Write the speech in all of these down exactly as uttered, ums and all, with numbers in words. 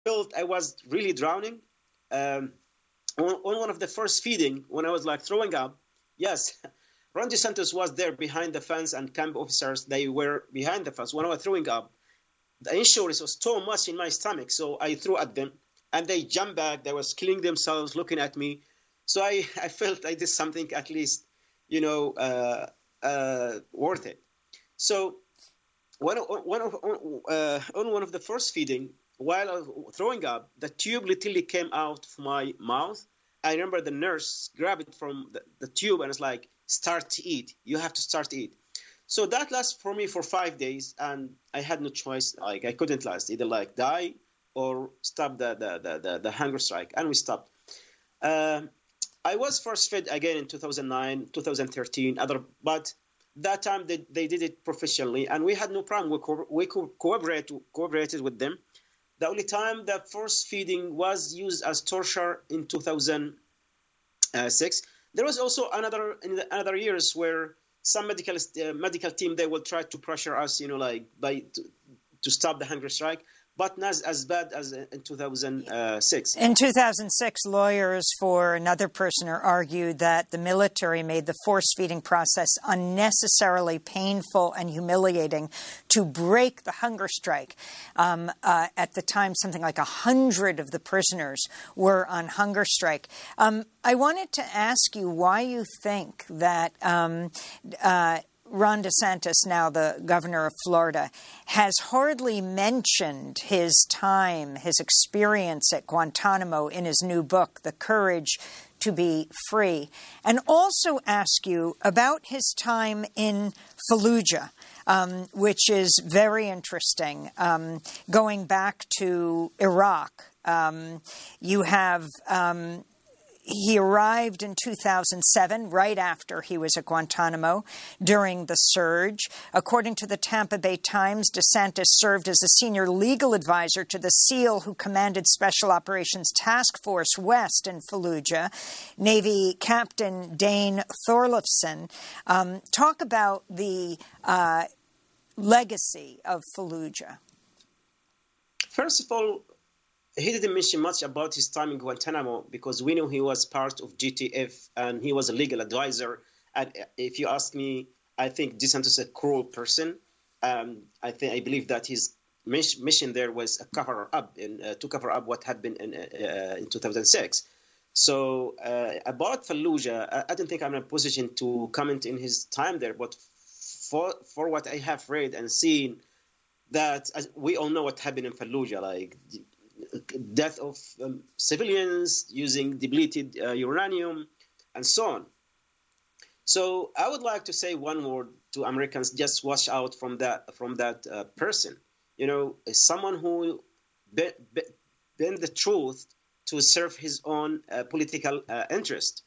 felt I was really drowning. Um, on, on one of the first feeding, when I was like throwing up, yes, Ron DeSantis was there behind the fence and camp officers, they were behind the fence. When I was throwing up, the insurance was so much in my stomach, so I threw at them, and they jumped back. They was killing themselves, looking at me. So I, I felt I did something at least, you know, uh, uh, worth it. So one, one of, uh, on one of the first feeding, while I was throwing up, the tube literally came out of my mouth. I remember the nurse grabbed it from the, the tube and it's like, start to eat. You have to start to eat. So that lasted for me for five days, and I had no choice. Like I couldn't last, either like die or stop the the the, the, the hunger strike, and we stopped. Uh, I was first fed again in two thousand nine, two thousand thirteen, other, but that time they, they did it professionally, and we had no problem. We co- we co- cooperate, cooperated with them. The only time the first feeding was used as torture in two thousand six. There was also another in the, another years where some medical uh, medical team they will try to pressure us, you know, like by to, to stop the hunger strike, but not as, as bad as in two thousand six. In two thousand six, lawyers for another prisoner argued that the military made the force-feeding process unnecessarily painful and humiliating to break the hunger strike. Um, uh, at the time, something like a hundred of the prisoners were on hunger strike. Um, I wanted to ask you why you think that um, uh, Ron DeSantis, now the governor of Florida, has hardly mentioned his time, his experience at Guantanamo in his new book, The Courage to Be Free, and also ask you about his time in Fallujah, um, which is very interesting, um, going back to Iraq. Um, you have... Um, He arrived in two thousand seven, right after he was at Guantanamo, during the surge. According to the Tampa Bay Times, DeSantis served as a senior legal advisor to the SEAL who commanded Special Operations Task Force West in Fallujah, Navy Captain Dane Thorlefson. Um, talk about the uh, legacy of Fallujah. First of all, he didn't mention much about his time in Guantanamo because we knew he was part of G T F and he was a legal advisor. And if you ask me, I think DeSantis is a cruel person. Um, I think I believe that his mission there was a cover up in, uh, to cover up what happened in uh, in two thousand six. So uh, about Fallujah, I, I don't think I'm in a position to comment in his time there. But for for what I have read and seen, that as we all know what happened in Fallujah, like death of um, civilians using depleted uh, uranium and so on. So I would like to say one word to Americans: just watch out from that from that uh, person. You know, someone who be, be, bend the truth to serve his own uh, political uh, interest.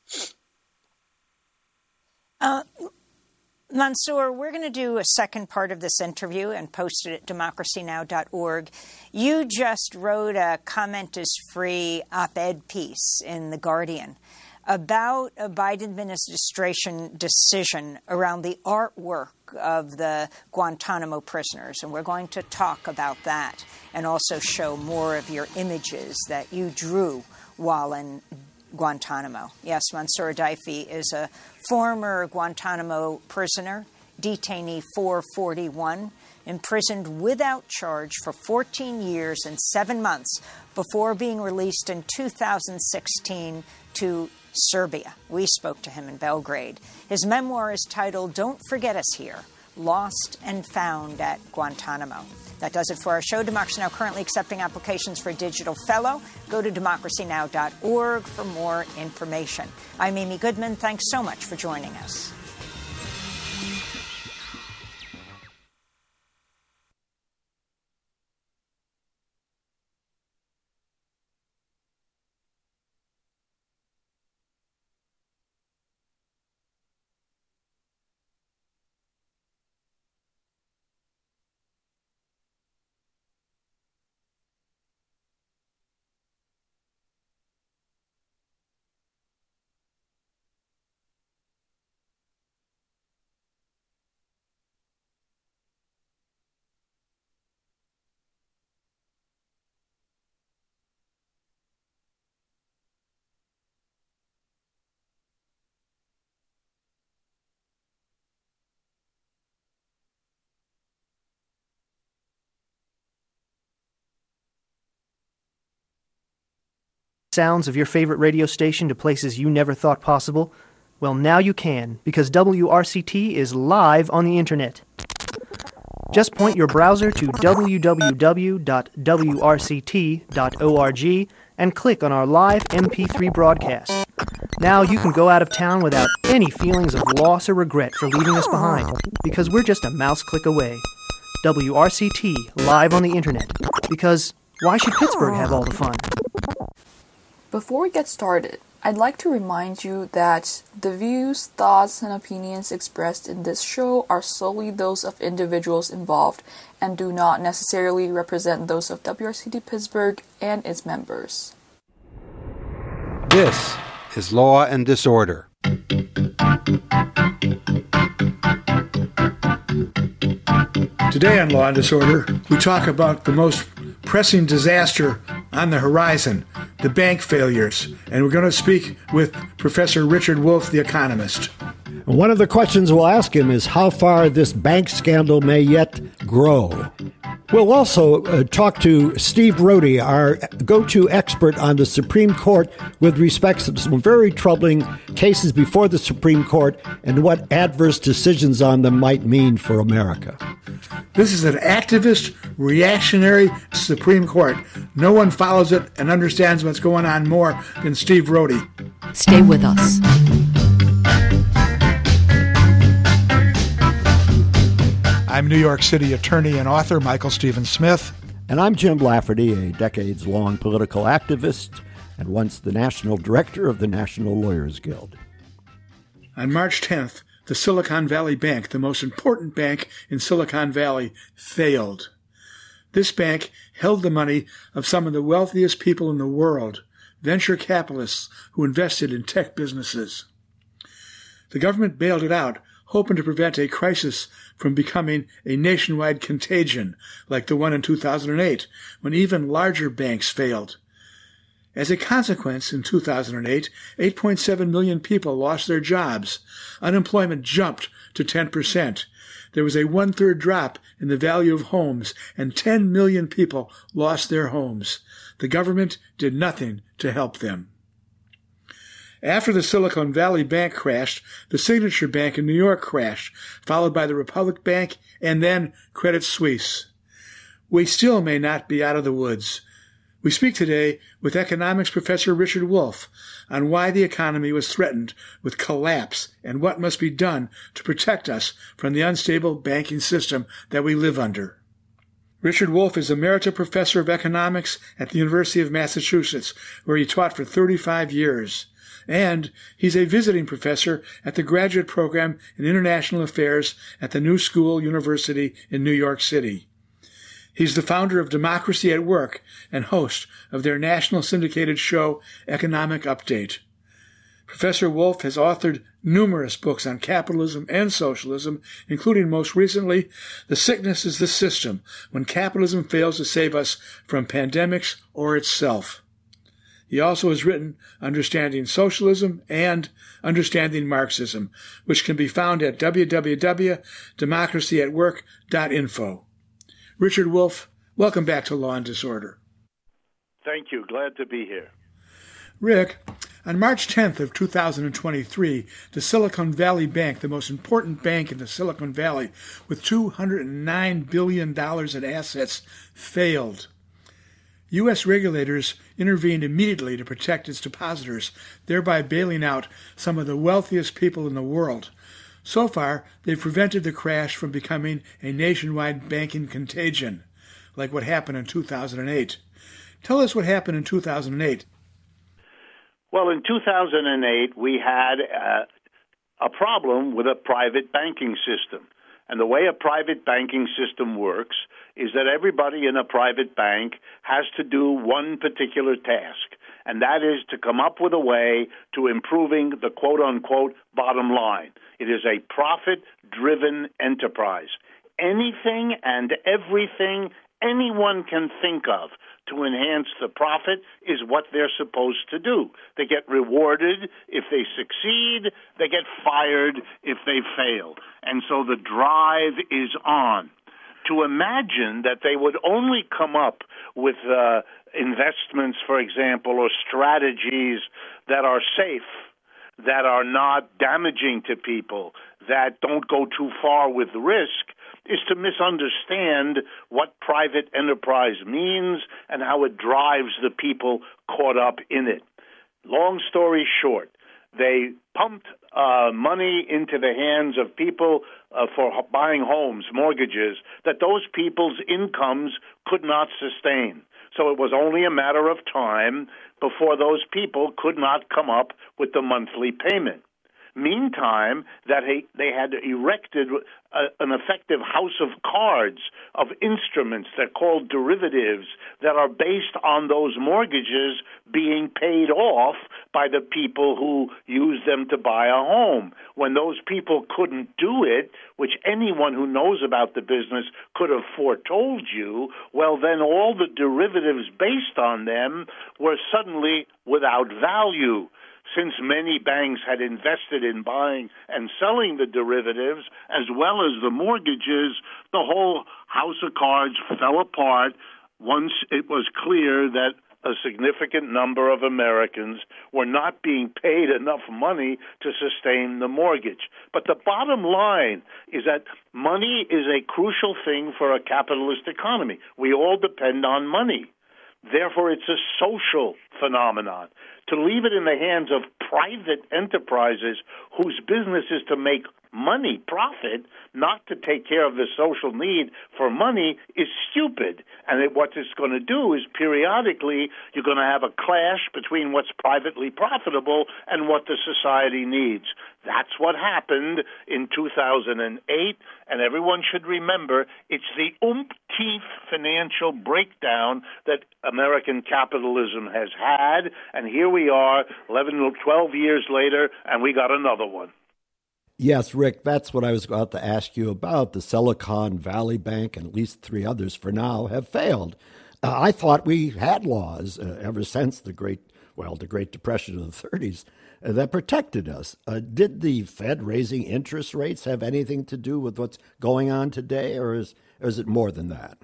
Uh, Mansour, we're going to do a second part of this interview and post it at democracy now dot org. You just wrote a comment is free op-ed piece in The Guardian about a Biden administration decision around the artwork of the Guantanamo prisoners. And we're going to talk about that and also show more of your images that you drew while in Guantanamo. Yes, Mansour Adayfi is a former Guantanamo prisoner, detainee four forty-one, imprisoned without charge for fourteen years and seven months before being released in two thousand sixteen to Serbia. We spoke to him in Belgrade. His memoir is titled Don't Forget Us Here, Lost and Found at Guantanamo. That does it for our show. Democracy Now! Currently accepting applications for a digital fellow. Go to democracy now dot org for more information. I'm Amy Goodman. Thanks so much for joining us. sounds of your favorite radio station to places you never thought possible? Well, now you can, because W R C T is live on the internet. Just point your browser to w w w dot w r c t dot org and click on our live M P three broadcast. Now you can go out of town without any feelings of loss or regret for leaving us behind, because we're just a mouse click away. W R C T, live on the internet, because why should Pittsburgh have all the fun? Before we get started, I'd like to remind you that the views, thoughts, and opinions expressed in this show are solely those of individuals involved and do not necessarily represent those of W R C T Pittsburgh and its members. This is Law and Disorder. Today on Law and Disorder, we talk about the most pressing disaster on the horizon, the bank failures. And we're going to speak with Professor Richard Wolff, the economist. One of the questions we'll ask him is how far this bank scandal may yet grow. We'll also uh, talk to Steve Rohde, our go-to expert on the Supreme Court with respect to some very troubling cases before the Supreme Court and what adverse decisions on them might mean for America. This is an activist, reactionary Supreme Court. No one follows it and understands what's going on more than Steve Rohde. Stay with us. I'm New York City attorney and author Michael Stephen Smith. And I'm Jim Lafferty, a decades-long political activist and once the national director of the National Lawyers Guild. On March tenth, the Silicon Valley Bank, the most important bank in Silicon Valley, failed. This bank held the money of some of the wealthiest people in the world, venture capitalists who invested in tech businesses. The government bailed it out, hoping to prevent a crisis from becoming a nationwide contagion like the one in two thousand eight, when even larger banks failed. As a consequence, in two thousand eight, eight point seven million people lost their jobs. Unemployment jumped to ten percent. There was a one-third drop in the value of homes, and ten million people lost their homes. The government did nothing to help them. After the Silicon Valley Bank crashed, the Signature Bank in New York crashed, followed by the Republic Bank and then Credit Suisse. We still may not be out of the woods. We speak today with economics professor Richard Wolff on why the economy was threatened with collapse and what must be done to protect us from the unstable banking system that we live under. Richard Wolff is Emerita Professor of Economics at the University of Massachusetts, where he taught for thirty-five years. And he's a visiting professor at the Graduate Program in International Affairs at the New School University in New York City. He's the founder of Democracy at Work and host of their national syndicated show, Economic Update. Professor Wolff has authored numerous books on capitalism and socialism, including most recently, The Sickness is the System, When Capitalism Fails to Save Us from Pandemics or Itself. He also has written Understanding Socialism and Understanding Marxism, which can be found at w w w dot democracy at work dot info. Richard Wolff, welcome back to Law and Disorder. Thank you. Glad to be here. Rick, on March tenth of two thousand twenty-three, the Silicon Valley Bank, the most important bank in the Silicon Valley, with two hundred nine billion dollars in assets, failed. U S regulators intervened immediately to protect its depositors, thereby bailing out some of the wealthiest people in the world. So far, they've prevented the crash from becoming a nationwide banking contagion, like what happened in two thousand eight. Tell us what happened in two thousand eight. Well, in two thousand eight, we had uh, a problem with a private banking system. And the way a private banking system works is that everybody in a private bank has to do one particular task, and that is to come up with a way to improving the quote-unquote bottom line. It is a profit-driven enterprise. Anything and everything anyone can think of to enhance the profit is what they're supposed to do. They get rewarded if they succeed. They get fired if they fail. And so the drive is on. To imagine that they would only come up with uh, investments, for example, or strategies that are safe, that are not damaging to people, that don't go too far with risk, is to misunderstand what private enterprise means and how it drives the people caught up in it. Long story short, they pumped uh, money into the hands of people uh, for buying homes, mortgages, that those people's incomes could not sustain. So it was only a matter of time before those people could not come up with the monthly payment. Meantime, that they had erected a, an effective house of cards, of instruments, they're called derivatives, that are based on those mortgages being paid off by the people who use them to buy a home. When those people couldn't do it, which anyone who knows about the business could have foretold you, well, then all the derivatives based on them were suddenly without value. Since many banks had invested in buying and selling the derivatives as well as the mortgages, the whole house of cards fell apart once it was clear that a significant number of Americans were not being paid enough money to sustain the mortgage. But the bottom line is that money is a crucial thing for a capitalist economy. We all depend on money. Therefore, it's a social phenomenon. To leave it in the hands of private enterprises whose business is to make money, profit, not to take care of the social need for money, is stupid. And it, what it's going to do is periodically you're going to have a clash between what's privately profitable and what the society needs. That's what happened in two thousand eight, and everyone should remember it's the umpteenth financial breakdown that American capitalism has had, and here we are eleven or twelve years later, and we got another one. Yes, Rick, that's what I was about to ask you about. The Silicon Valley Bank and at least three others for now have failed. Uh, I thought we had laws uh, ever since the Great, well, the Great Depression of the thirties uh, that protected us. Uh, did the Fed raising interest rates have anything to do with what's going on today, or is, or is it more than that?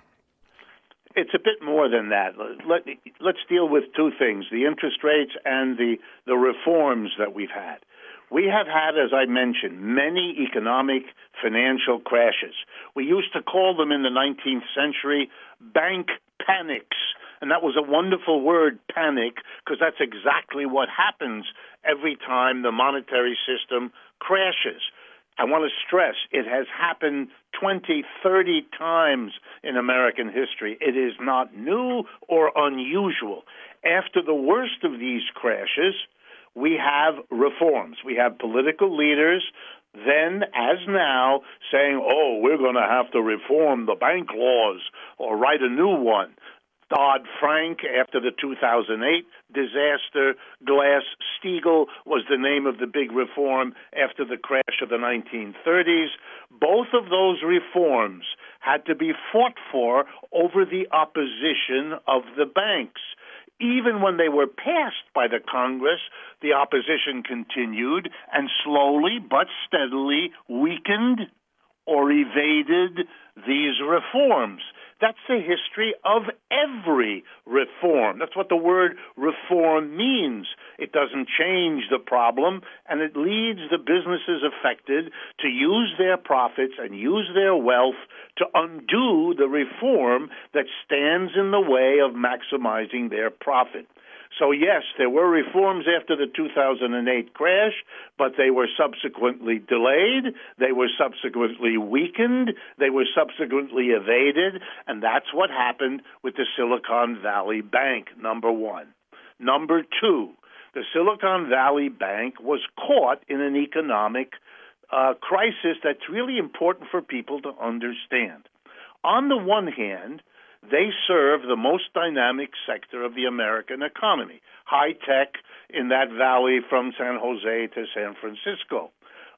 It's a bit more than that. Let, let's deal with two things, the interest rates and the, the reforms that we've had. We have had, as I mentioned, many economic financial crashes. We used to call them in the nineteenth century bank panics. And that was a wonderful word, panic, because that's exactly what happens every time the monetary system crashes. I want to stress it has happened twenty, thirty times in American history. It is not new or unusual. After the worst of these crashes, we have reforms. We have political leaders then, as now, saying, oh, we're going to have to reform the bank laws or write a new one. Dodd-Frank, after the two thousand eight disaster, Glass-Steagall was the name of the big reform after the crash of the nineteen thirties. Both of those reforms had to be fought for over the opposition of the banks. Even when they were passed by the Congress, the opposition continued and slowly but steadily weakened or evaded these reforms. That's the history of every reform. That's what the word reform means. It doesn't change the problem, and it leads the businesses affected to use their profits and use their wealth to undo the reform that stands in the way of maximizing their profit. So, yes, there were reforms after the two thousand eight crash, but they were subsequently delayed, they were subsequently weakened, they were subsequently evaded, and that's what happened with the Silicon Valley Bank, number one. Number two, the Silicon Valley Bank was caught in an economic uh, crisis that's really important for people to understand. On the one hand, they serve the most dynamic sector of the American economy, high tech in that valley from San Jose to San Francisco.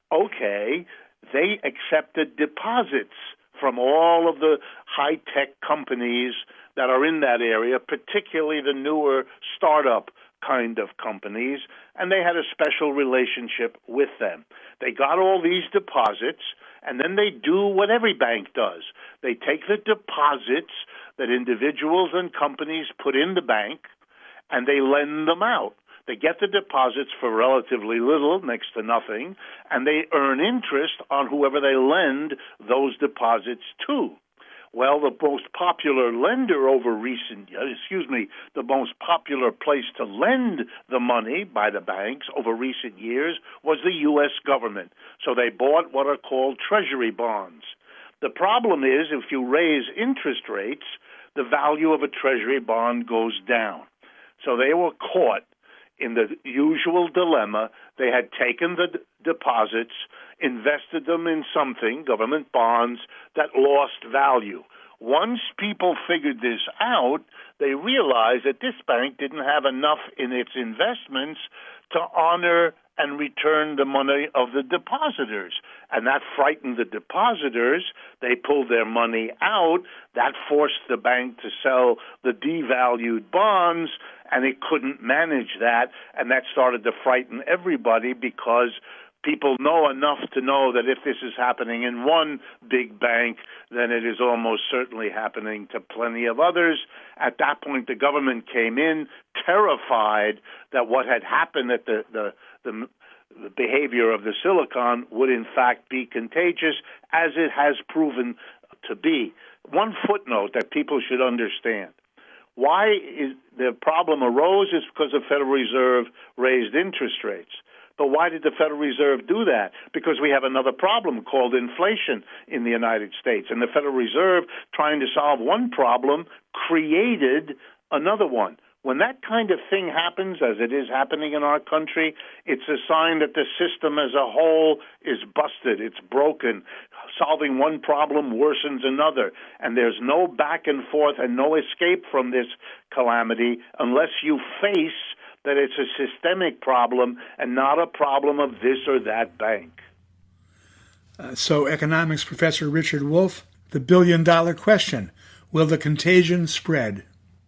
Okay, they accepted deposits from all of the high tech companies that are in that area, particularly the newer startup kind of companies, and they had a special relationship with them. They got all these deposits, and then they do what every bank does. They take the deposits that individuals and companies put in the bank, and they lend them out. They get the deposits for relatively little, next to nothing, and they earn interest on whoever they lend those deposits to. Well, the most popular lender over recent years, excuse me, the most popular place to lend the money by the banks over recent years was the U S government. So they bought what are called treasury bonds. The problem is if you raise interest rates, the value of a treasury bond goes down. So they were caught in the usual dilemma. They had taken the d- deposits, invested them in something, government bonds, that lost value. Once people figured this out, they realized that this bank didn't have enough in its investments to honor and return the money of the depositors. And that frightened the depositors. They pulled their money out. That forced the bank to sell the devalued bonds, and it couldn't manage that. And that started to frighten everybody because people know enough to know that if this is happening in one big bank, then it is almost certainly happening to plenty of others. At that point, the government came in terrified that what had happened at the, the, the, the behavior of the Silicon would in fact be contagious, as it has proven to be. One footnote that people should understand. Why is the problem arose is because the Federal Reserve raised interest rates. But why did the Federal Reserve do that? Because we have another problem called inflation in the United States. And the Federal Reserve, trying to solve one problem, created another one. When that kind of thing happens, as it is happening in our country, it's a sign that the system as a whole is busted, it's broken. Solving one problem worsens another, and there's no back and forth and no escape from this calamity unless you face that it's a systemic problem and not a problem of this or that bank. Uh, so, economics professor Richard Wolff, the billion-dollar question, will the contagion spread?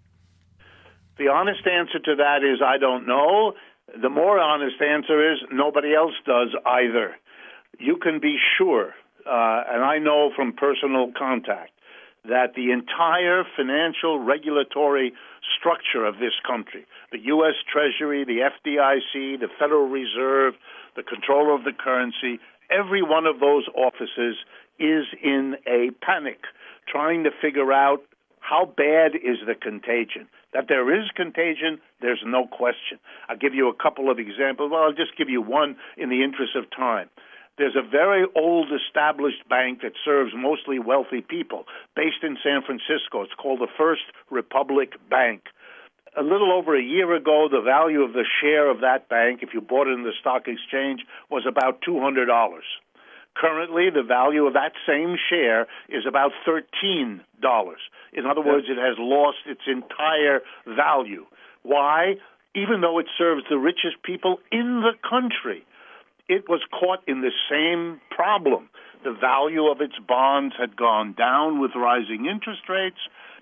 The honest answer to that is I don't know. The more honest answer is nobody else does either. You can be sure, uh, and I know from personal contact, that the entire financial regulatory structure of this country, the U S Treasury, the F D I C, the Federal Reserve, the controller of the currency, every one of those offices is in a panic, trying to figure out how bad is the contagion. That there is contagion, there's no question. I'll give you a couple of examples. Well, I'll just give you one in the interest of time. There's a very old established bank that serves mostly wealthy people based in San Francisco. It's called the First Republic Bank. A little over a year ago, the value of the share of that bank, if you bought it in the stock exchange, was about two hundred dollars. Currently, the value of that same share is about thirteen dollars. In other words, it has lost its entire value. Why? Even though it serves the richest people in the country, it was caught in the same problem. The value of its bonds had gone down with rising interest rates,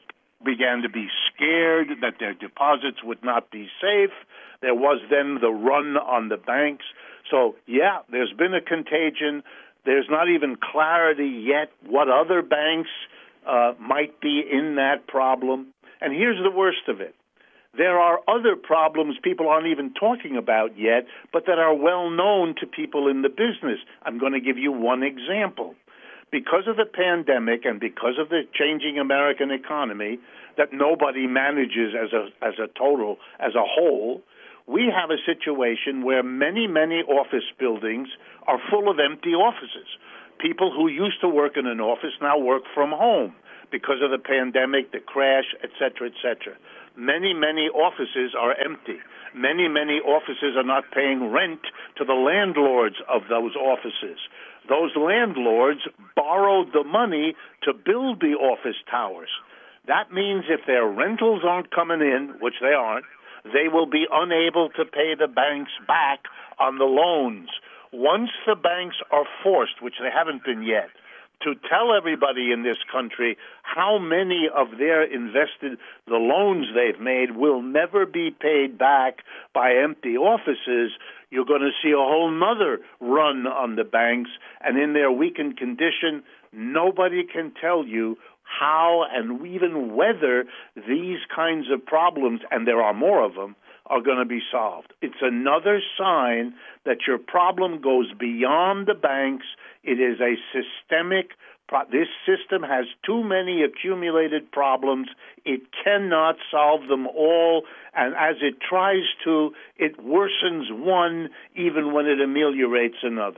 began to be scared that their deposits would not be safe. There was then the run on the banks. So, yeah, there's been a contagion. There's not even clarity yet what other banks uh, might be in that problem. And here's the worst of it. There are other problems people aren't even talking about yet, but that are well known to people in the business. I'm going to give you one example. Because of the pandemic and because of the changing American economy that nobody manages as a as a total, as a whole, we have a situation where many, many office buildings are full of empty offices. People who used to work in an office now work from home because of the pandemic, the crash, et cetera, et cetera. Many, many offices are empty. Many, many offices are not paying rent to the landlords of those offices. Those landlords borrowed the money to build the office towers. That means if their rentals aren't coming in, which they aren't, they will be unable to pay the banks back on the loans. Once the banks are forced, which they haven't been yet, to tell everybody in this country how many of their invested, the loans they've made will never be paid back by empty offices, you're going to see a whole nother run on the banks. And in their weakened condition, nobody can tell you how and even whether these kinds of problems, and there are more of them, are going to be solved. It's another sign that your problem goes beyond the banks. It is a systemic pro- this system has too many accumulated problems. It cannot solve them all, and as it tries to, it worsens one even when it ameliorates another.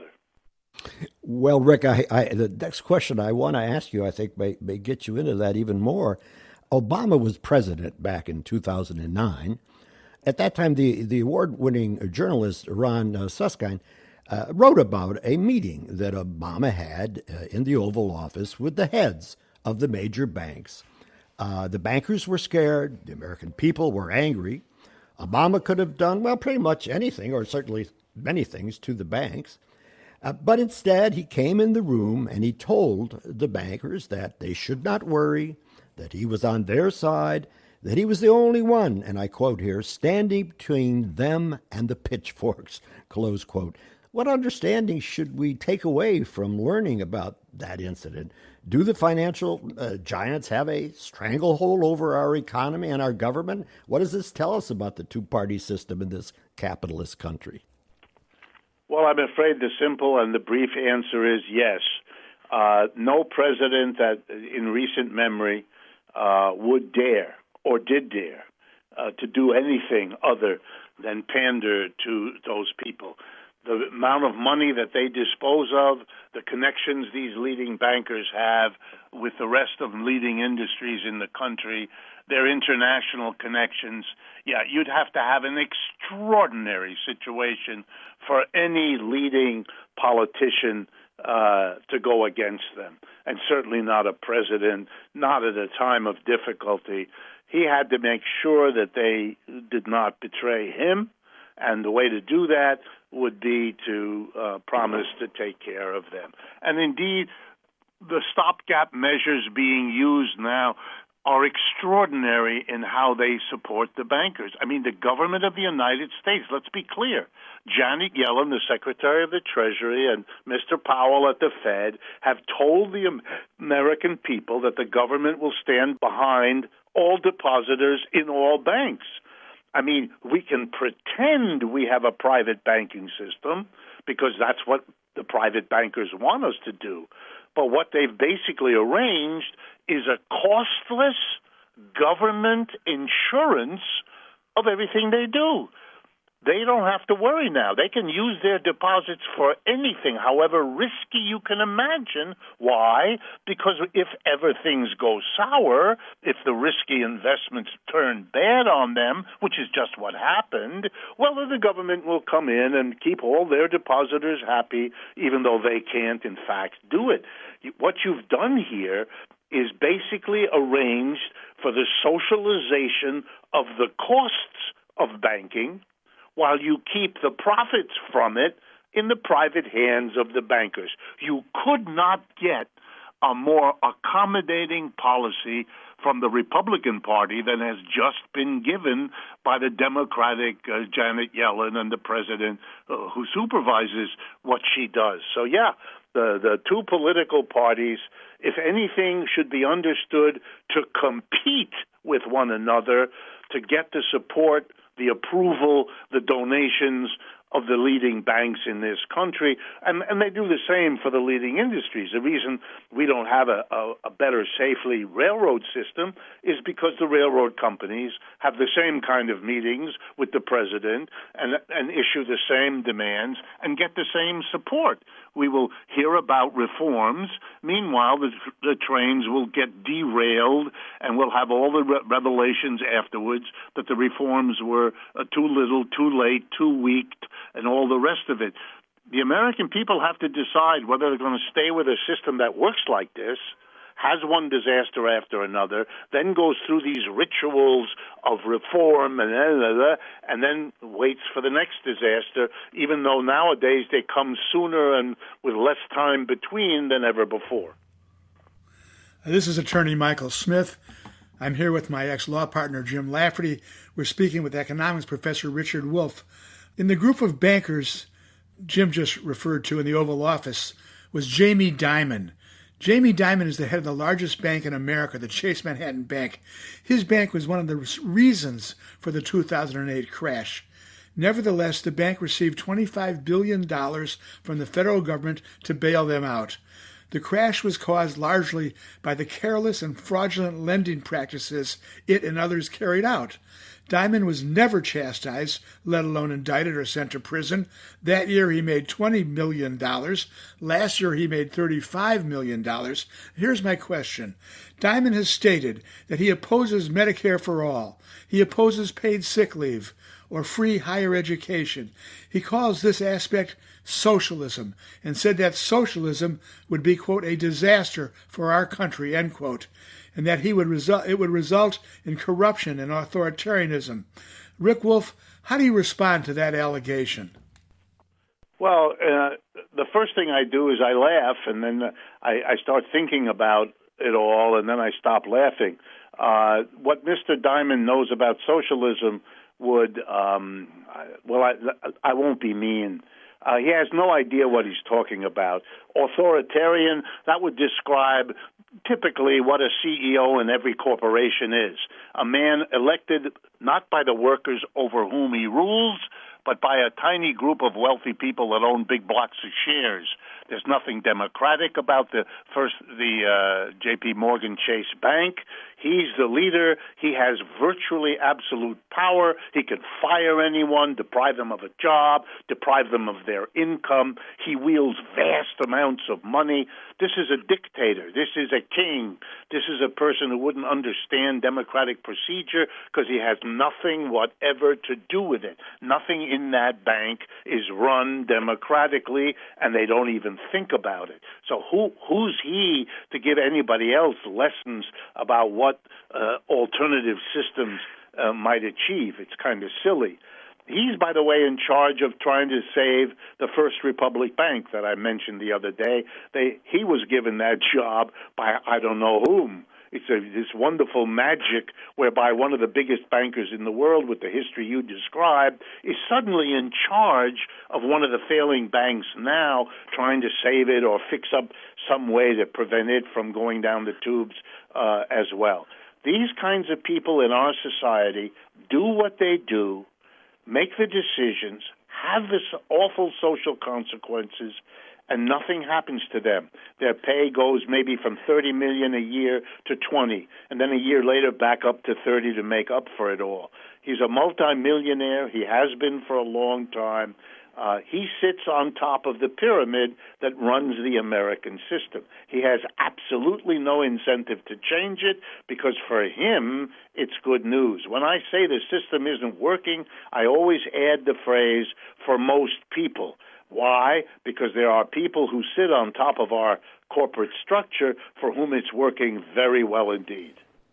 Well, Rick, I, I, the next question I want to ask you, I think, may, may get you into that even more. Obama was president back in two thousand nine. At that time, the, the award-winning journalist Ron uh, Suskind uh, wrote about a meeting that Obama had uh, in the Oval Office with the heads of the major banks. Uh, the bankers were scared. The American people were angry. Obama could have done, well, pretty much anything, or certainly many things, to the banks. Uh, but instead, he came in the room and he told the bankers that they should not worry, that he was on their side, that he was the only one, and I quote here, standing between them and the pitchforks, close quote. What understanding should we take away from learning about that incident? Do the financial uh, giants have a stranglehold over our economy and our government? What does this tell us about the two-party system in this capitalist country? Well, I'm afraid the simple and the brief answer is yes. Uh, no president that in recent memory uh, would dare or did dare uh, to do anything other than pander to those people. The amount of money that they dispose of, the connections these leading bankers have with the rest of leading industries in the country, their international connections, yeah, you'd have to have an extraordinary situation for any leading politician uh, to go against them, and certainly not a president, not at a time of difficulty. He had to make sure that they did not betray him, and the way to do that would be to uh, promise to take care of them. And indeed, the stopgap measures being used now are extraordinary in how they support the bankers. I mean, the government of the United States, let's be clear, Janet Yellen, the Secretary of the Treasury, and Mister Powell at the Fed have told the American people that the government will stand behind all depositors in all banks. I mean, we can pretend we have a private banking system because that's what the private bankers want us to do. But what they've basically arranged is a costless government insurance of everything they do. They don't have to worry now. They can use their deposits for anything, however risky you can imagine. Why? Because if ever things go sour, if the risky investments turn bad on them, which is just what happened, well, then the government will come in and keep all their depositors happy, even though they can't, in fact, do it. What you've done here is basically arranged for the socialization of the costs of banking, while you keep the profits from it in the private hands of the bankers. You could not get a more accommodating policy from the Republican Party than has just been given by the Democratic uh, Janet Yellen and the president uh, who supervises what she does. So, yeah, the, the two political parties, if anything, should be understood to compete with one another to get the support, the approval, the donations of the leading banks in this country, and, and they do the same for the leading industries. The reason we don't have a, a, a better, safely railroad system is because the railroad companies have the same kind of meetings with the president and, and issue the same demands and get the same support. We will hear about reforms. Meanwhile, the, the trains will get derailed, and we'll have all the re- revelations afterwards that the reforms were uh, too little, too late, too weak, and all the rest of it. The American people have to decide whether they're going to stay with a system that works like this, has one disaster after another, then goes through these rituals of reform and blah, blah, blah, and then waits for the next disaster, even though nowadays they come sooner and with less time between than ever before. This is attorney Michael Smith. I'm here with my ex-law partner, Jim Lafferty. We're speaking with economics professor Richard Wolff. In the group of bankers Jim just referred to in the Oval Office was Jamie Dimon. Jamie Dimon is the head of the largest bank in America, the Chase Manhattan Bank. His bank was one of the reasons for the two thousand eight crash. Nevertheless, the bank received twenty-five billion dollars from the federal government to bail them out. The crash was caused largely by the careless and fraudulent lending practices it and others carried out. Dimon was never chastised, let alone indicted or sent to prison. That year he made twenty million dollars. Last year he made thirty-five million dollars. Here's my question. Dimon has stated that he opposes Medicare for all. He opposes paid sick leave or free higher education. He calls this aspect socialism and said that socialism would be, quote, a disaster for our country, end quote, and that he would result, it would result in corruption and authoritarianism. Rick Wolff, how do you respond to that allegation? Well, uh, the first thing I do is I laugh, and then I, I start thinking about it all, and then I stop laughing. Uh, what Mister Dimon knows about socialism would, um, well, I, I won't be mean. Uh, he has no idea what he's talking about. Authoritarian, that would describe typically what a C E O in every corporation is. A man elected not by the workers over whom he rules, but by a tiny group of wealthy people that own big blocks of shares. There's nothing democratic about the first the uh, J P Morgan Chase Bank. He's the leader. He has virtually absolute power. He can fire anyone, deprive them of a job, deprive them of their income. He wields vast amounts of money. This is a dictator. This is a king. This is a person who wouldn't understand democratic procedure because he has nothing whatever to do with it. Nothing in that bank is run democratically, and they don't even think about it. So who who's he to give anybody else lessons about what uh, alternative systems uh, might achieve? It's kind of silly. He's, by the way, in charge of trying to save the First Republic Bank that I mentioned the other day. They, he was given that job by I don't know whom. It's a, this wonderful magic whereby one of the biggest bankers in the world with the history you described is suddenly in charge of one of the failing banks now, trying to save it or fix up some way to prevent it from going down the tubes uh, as well. These kinds of people in our society do what they do, make the decisions, have this awful social consequences, and nothing happens to them. Their pay goes maybe from thirty million dollars a year to twenty, and then a year later back up to thirty to make up for it all. He's a multimillionaire. He has been for a long time. Uh, he sits on top of the pyramid that runs the American system. He has absolutely no incentive to change it because for him, it's good news. When I say the system isn't working, I always add the phrase, for most people. Why? Because there are people who sit on top of our corporate structure for whom it's working very well indeed.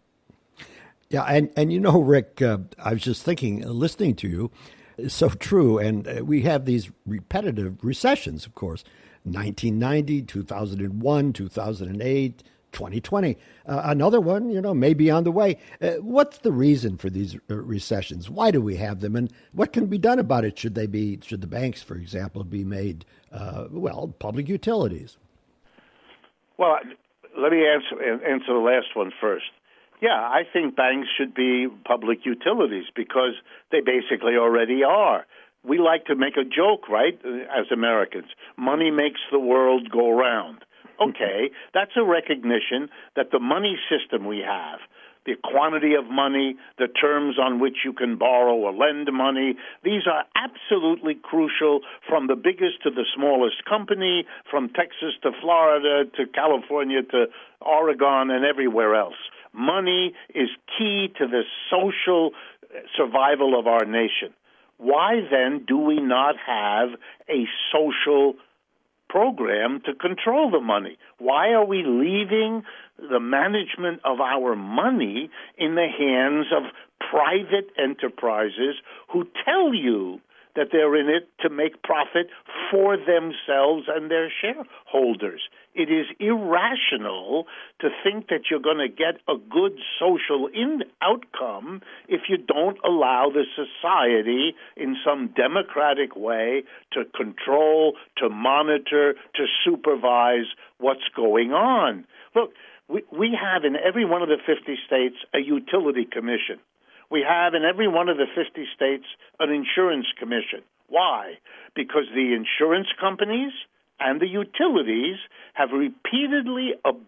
Yeah, and, and you know, Rick, uh, I was just thinking, uh, listening to you, it's so true, and uh, we have these repetitive recessions, of course, nineteen ninety, two thousand one, two thousand eight, twenty twenty. Uh, another one, you know, may be on the way. Uh, what's the reason for these uh, recessions? Why do we have them, and what can be done about it? Should they be, should the banks, for example, be made, uh, well, public utilities? Well, let me answer answer the last one first. Yeah, I think banks should be public utilities because they basically already are. We like to make a joke, right, as Americans. Money makes the world go round. Okay, that's a recognition that the money system we have, the quantity of money, the terms on which you can borrow or lend money, these are absolutely crucial from the biggest to the smallest company, from Texas to Florida to California to Oregon and everywhere else. Money is key to the social survival of our nation. Why then do we not have a social program to control the money? Why are we leaving the management of our money in the hands of private enterprises who tell you that they're in it to make profit for themselves and their shareholders. It is irrational to think that you're going to get a good social in- outcome if you don't allow the society in some democratic way to control, to monitor, to supervise what's going on. Look, we, we have in every one of the fifty states a utility commission. We have in every one of the fifty states an insurance commission. Why? Because the insurance companies and the utilities have repeatedly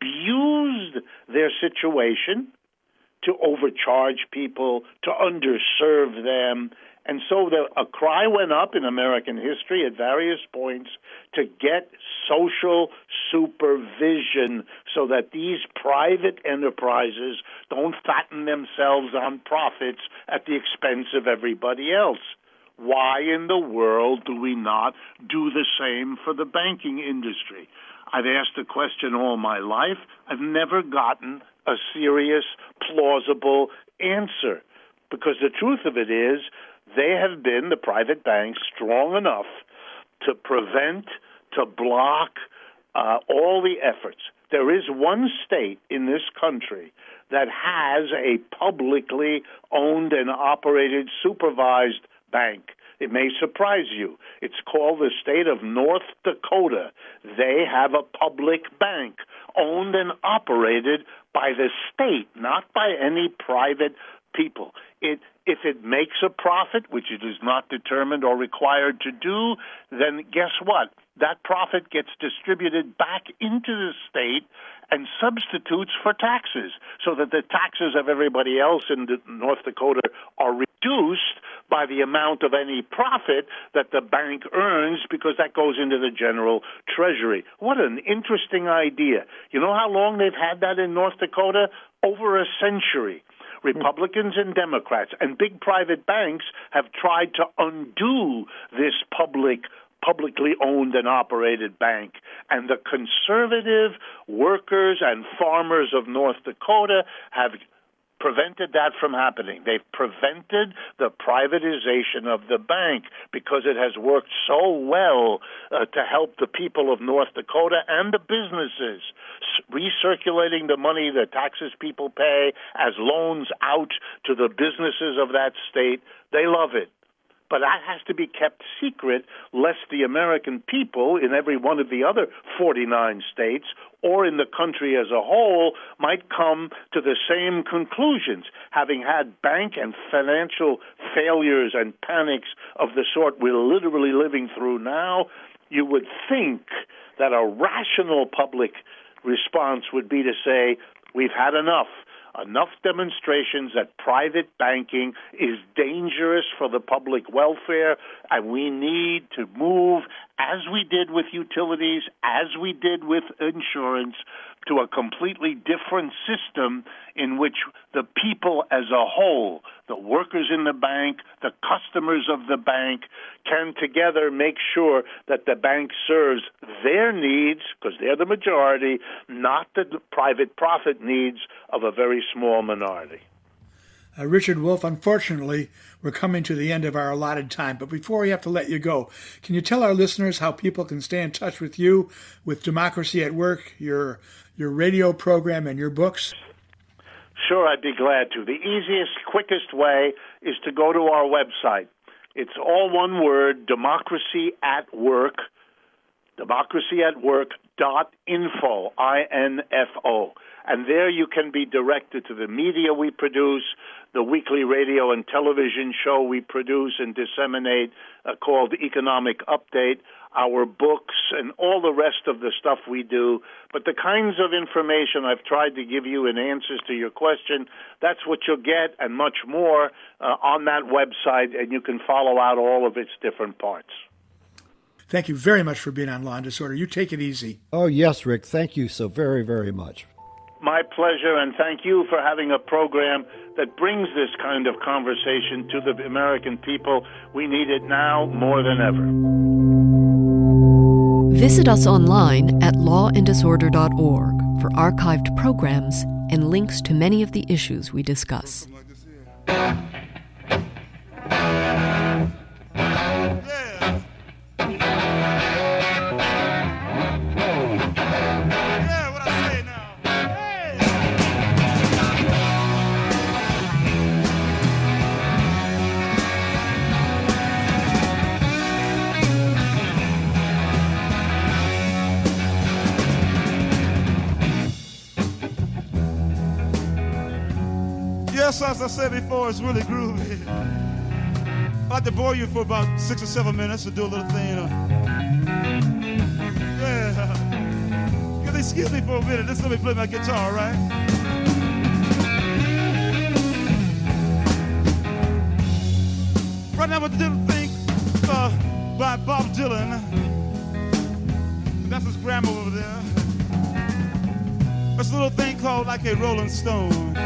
abused their situation to overcharge people, to underserve them. And so the, a cry went up in American history at various points to get social supervision so that these private enterprises don't fatten themselves on profits at the expense of everybody else. Why in the world do we not do the same for the banking industry? I've asked the question all my life. I've never gotten a serious, plausible answer, because the truth of it is they have been, the private banks, strong enough to prevent, to block uh, all the efforts. There is one state in this country that has a publicly owned and operated, supervised bank. It may surprise you. It's called the state of North Dakota. They have a public bank owned and operated by the state, not by any private people. It, if it makes a profit, which it is not determined or required to do, then guess what? That profit gets distributed back into the state and substitutes for taxes, so that the taxes of everybody else in North Dakota are reduced by the amount of any profit that the bank earns, because that goes into the general treasury. What an interesting idea. You know how long they've had that in North Dakota? Over a century. Republicans and Democrats and big private banks have tried to undo this public publicly owned and operated bank. And the conservative workers and farmers of North Dakota have prevented that from happening. They've prevented the privatization of the bank because it has worked so well uh, to help the people of North Dakota and the businesses, recirculating the money the taxes people pay as loans out to the businesses of that state. They love it. But that has to be kept secret, lest the American people in every one of the other forty-nine states or in the country as a whole might come to the same conclusions. Having had bank and financial failures and panics of the sort we're literally living through now, you would think that a rational public response would be to say, we've had enough. Enough demonstrations that private banking is dangerous for the public welfare, and we need to move, as we did with utilities, as we did with insurance, to a completely different system in which the people as a whole, the workers in the bank, the customers of the bank, can together make sure that the bank serves their needs, because they're the majority, not the private profit needs of a very small minority. Uh, Richard Wolff, unfortunately, we're coming to the end of our allotted time. But before we have to let you go, can you tell our listeners how people can stay in touch with you, with Democracy at Work, your your radio program, and your books? Sure, I'd be glad to. The easiest, quickest way is to go to our website. It's all one word, Democracy at Work, democracy at work dot info, I N F O. And there you can be directed to the media we produce, the weekly radio and television show we produce and disseminate uh, called Economic Update, our books, and all the rest of the stuff we do. But the kinds of information I've tried to give you in answers to your question, that's what you'll get and much more uh, on that website, and you can follow out all of its different parts. Thank you very much for being on Law and Disorder. You take it easy. Oh, yes, Rick. Thank you so very, very much. My pleasure, and thank you for having a program that brings this kind of conversation to the American people. We need it now more than ever. Visit us online at law and disorder dot org for archived programs and links to many of the issues we discuss. This, as I said before, is really groovy. I'd like to bore you for about six or seven minutes to do a little thing. Uh, yeah. Excuse me for a minute. Just let me play my guitar, right? Right now, with the little thing uh, by Bob Dylan. That's his grandma over there. It's a little thing called Like a Rolling Stone.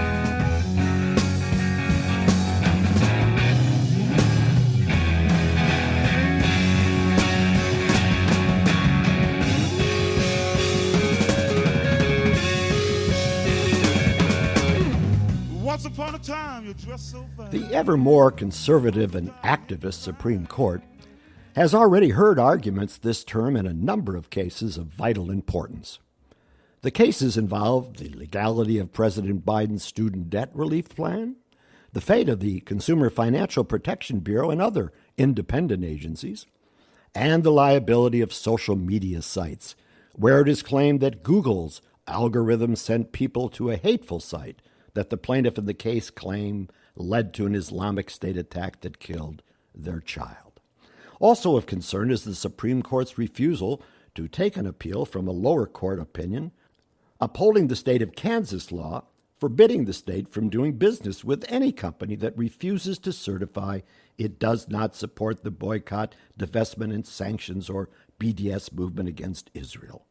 Once upon a time, you dressed so fine. The ever more conservative and activist Supreme Court has already heard arguments this term in a number of cases of vital importance. The cases involve the legality of President Biden's student debt relief plan, the fate of the Consumer Financial Protection Bureau and other independent agencies, and the liability of social media sites, where it is claimed that Google's algorithm sent people to a hateful site that the plaintiff in the case claimed led to an Islamic State attack that killed their child. Also of concern is the Supreme Court's refusal to take an appeal from a lower court opinion upholding the state of Kansas law forbidding the state from doing business with any company that refuses to certify it does not support the boycott, divestment, and sanctions or B D S movement against Israel.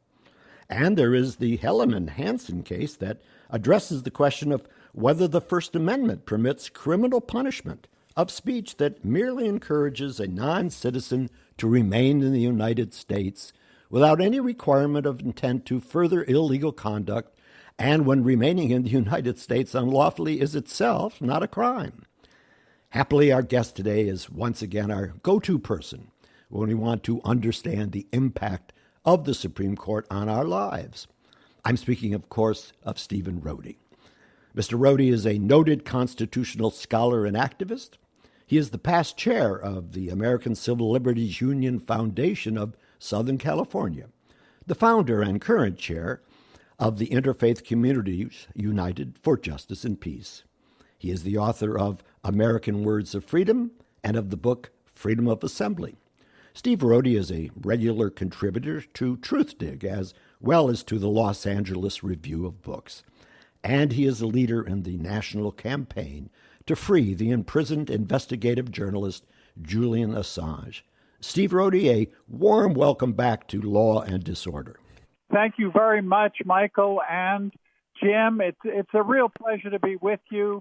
And there is the Hellerman-Hansen case that addresses the question of whether the First Amendment permits criminal punishment of speech that merely encourages a non-citizen to remain in the United States without any requirement of intent to further illegal conduct, and when remaining in the United States unlawfully is itself not a crime. Happily, our guest today is once again our go-to person when we want to understand the impact of the Supreme Court on our lives. I'm speaking, of course, of Stephen Rohde. Mister Rohde is a noted constitutional scholar and activist. He is the past chair of the American Civil Liberties Union Foundation of Southern California, the founder and current chair of the Interfaith Communities United for Justice and Peace. He is the author of American Words of Freedom and of the book Freedom of Assembly. Steve Rohde is a regular contributor to Truthdig as well as to the Los Angeles Review of Books, and he is a leader in the national campaign to free the imprisoned investigative journalist Julian Assange. Steve Rohde, a warm welcome back to Law and Disorder. Thank you very much, Michael and Jim. It's it's a real pleasure to be with you.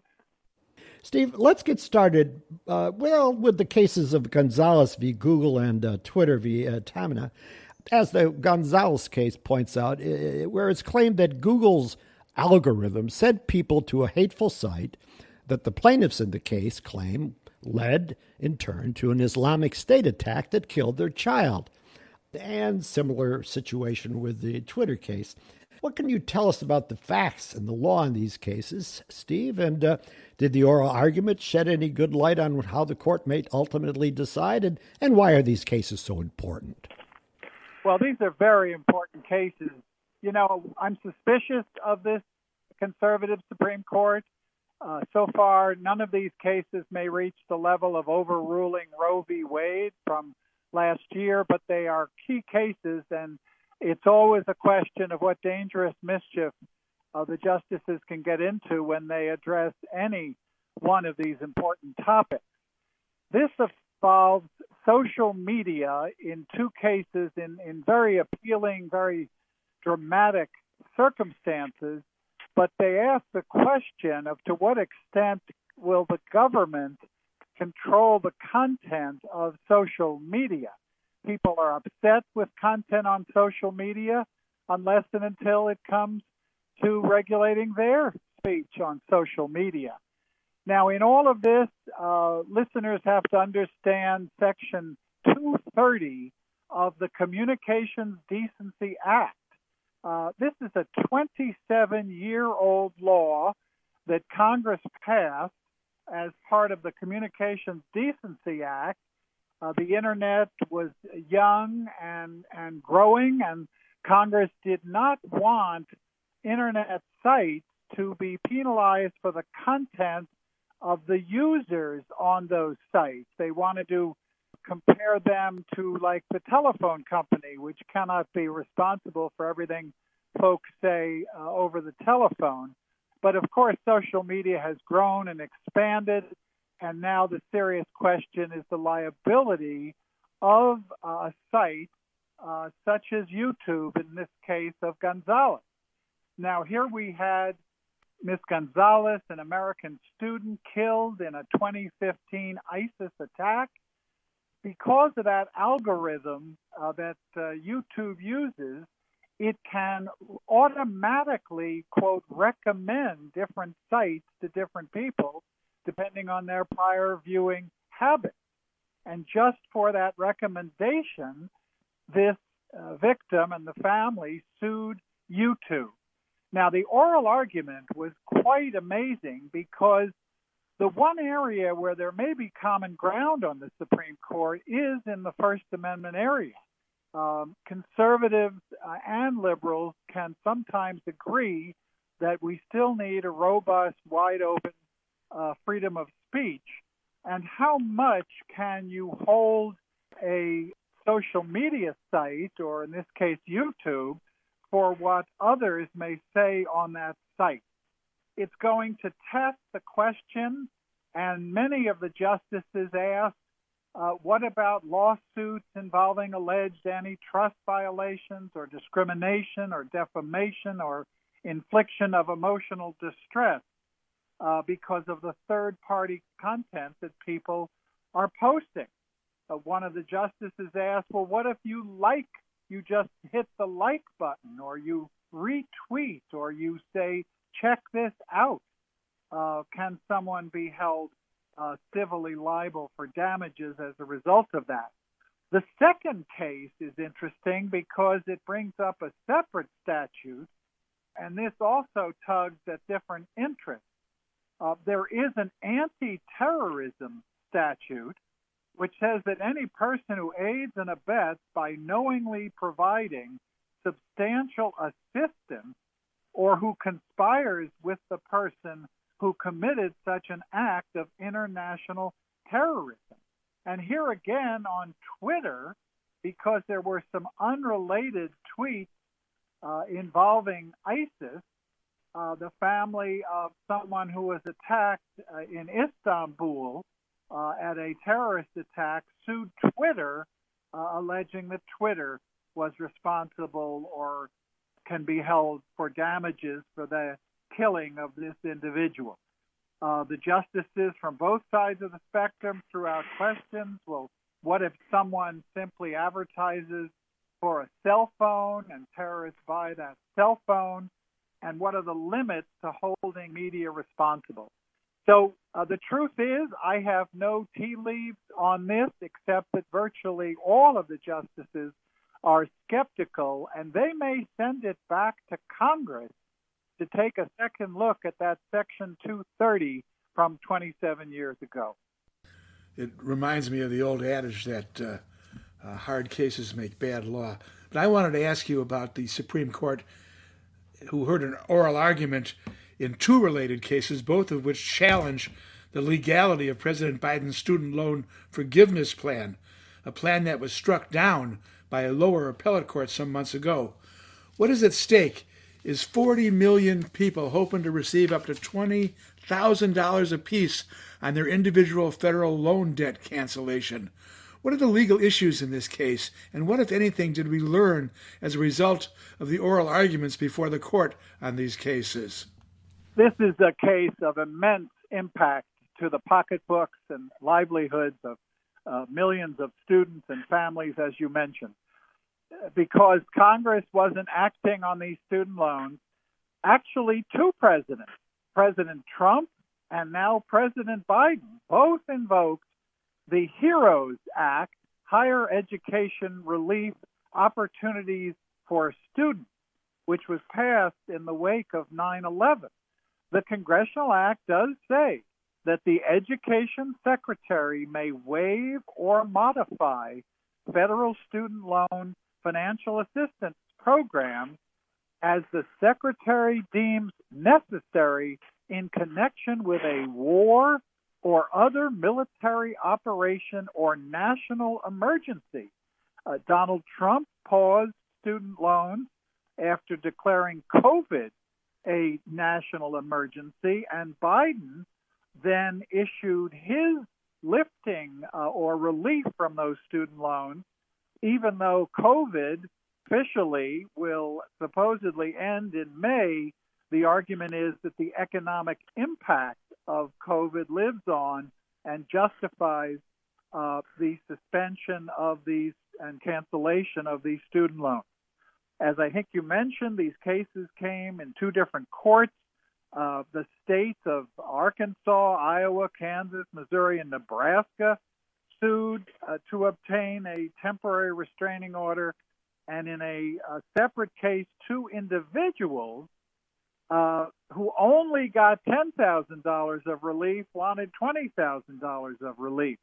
Steve, let's get started, uh, well, with the cases of Gonzalez v. Google and uh, Twitter v. Uh, Tamina. As the Gonzalez case points out, uh, where it's claimed that Google's algorithm sent people to a hateful site that the plaintiffs in the case claim led, in turn, to an Islamic State attack that killed their child. And similar situation with the Twitter case. What can you tell us about the facts and the law in these cases, Steve? And uh, did the oral argument shed any good light on how the court may ultimately decide? And, and why are these cases so important? Well, these are very important cases. You know, I'm suspicious of this conservative Supreme Court. Uh, so far, none of these cases may reach the level of overruling Roe v. Wade from last year, but they are key cases, and it's always a question of what dangerous mischief uh, the justices can get into when they address any one of these important topics. This involves social media in two cases in, in very appealing, very dramatic circumstances, but they ask the question of to what extent will the government control the content of social media. People are upset with content on social media unless and until it comes to regulating their speech on social media. Now, in all of this, uh, listeners have to understand Section two thirty of the Communications Decency Act. Uh, this is a twenty-seven-year-old law that Congress passed as part of the Communications Decency Act. Uh, the Internet was young and, and growing, and Congress did not want Internet sites to be penalized for the content of the users on those sites. They wanted to compare them to, like, the telephone company, which cannot be responsible for everything folks say uh, over the telephone. But of course, social media has grown and expanded, and now the serious question is the liability of uh, a site uh, such as YouTube, in this case of Gonzalez. Now, here we had Miss Gonzalez, an American student, killed in a twenty fifteen ISIS attack. Because of that algorithm uh, that uh, YouTube uses, it can automatically, quote, recommend different sites to different people depending on their prior viewing habits. And just for that recommendation, this uh, victim and the family sued YouTube. Now, the oral argument was quite amazing because the one area where there may be common ground on the Supreme Court is in the First Amendment area. Um, conservatives uh, and liberals can sometimes agree that we still need a robust, wide-open uh, freedom of speech. And how much can you hold a social media site, or in this case YouTube, for what others may say on that site? It's going to test the question, and many of the justices asked, uh, what about lawsuits involving alleged antitrust violations or discrimination or defamation or infliction of emotional distress uh, because of the third-party content that people are posting? Uh, one of the justices asked, well, what if you like, you just hit the like button, or you retweet, or you say, check this out? Uh, can someone be held uh, civilly liable for damages as a result of that? The second case is interesting because it brings up a separate statute, and this also tugs at different interests. Uh, there is an anti-terrorism statute which says that any person who aids and abets by knowingly providing substantial assistance or who conspires with the person who committed such an act of international terrorism. And here again on Twitter, because there were some unrelated tweets uh, involving ISIS, uh, the family of someone who was attacked uh, in Istanbul uh, at a terrorist attack sued Twitter, uh, alleging that Twitter was responsible or can be held for damages for the killing of this individual. Uh, the justices from both sides of the spectrum threw out questions. Well, what if someone simply advertises for a cell phone and terrorists buy that cell phone? And what are the limits to holding media responsible? So uh, the truth is, I have no tea leaves on this, except that virtually all of the justices are skeptical, and they may send it back to Congress to take a second look at that Section two thirty from twenty-seven years ago. It reminds me of the old adage that uh, uh, hard cases make bad law. But I wanted to ask you about the Supreme Court, who heard an oral argument in two related cases, both of which challenge the legality of President Biden's student loan forgiveness plan, a plan that was struck down by a lower appellate court some months ago. What is at stake is forty million people hoping to receive up to twenty thousand dollars apiece on their individual federal loan debt cancellation. What are the legal issues in this case, and what, if anything, did we learn as a result of the oral arguments before the court on these cases? This is a case of immense impact to the pocketbooks and livelihoods of uh, millions of students and families, as you mentioned. Because Congress wasn't acting on these student loans, actually two presidents, President Trump and now President Biden, both invoked the HEROES Act, Higher Education Relief Opportunities for Students, which was passed in the wake of nine eleven. The Congressional Act does say that the Education Secretary may waive or modify federal student loan financial assistance programs as the Secretary deems necessary in connection with a war or other military operation or national emergency. Uh, Donald Trump paused student loans after declaring COVID a national emergency, and Biden then issued his lifting uh, or relief from those student loans, even though COVID officially will supposedly end in May. The argument is that the economic impact of COVID lives on and justifies uh, the suspension of these and cancellation of these student loans. As I think you mentioned, these cases came in two different courts. Uh, the states of Arkansas, Iowa, Kansas, Missouri, and Nebraska sued uh, to obtain a temporary restraining order. And in a, a separate case, two individuals uh, who only got ten thousand dollars of relief wanted twenty thousand dollars of relief.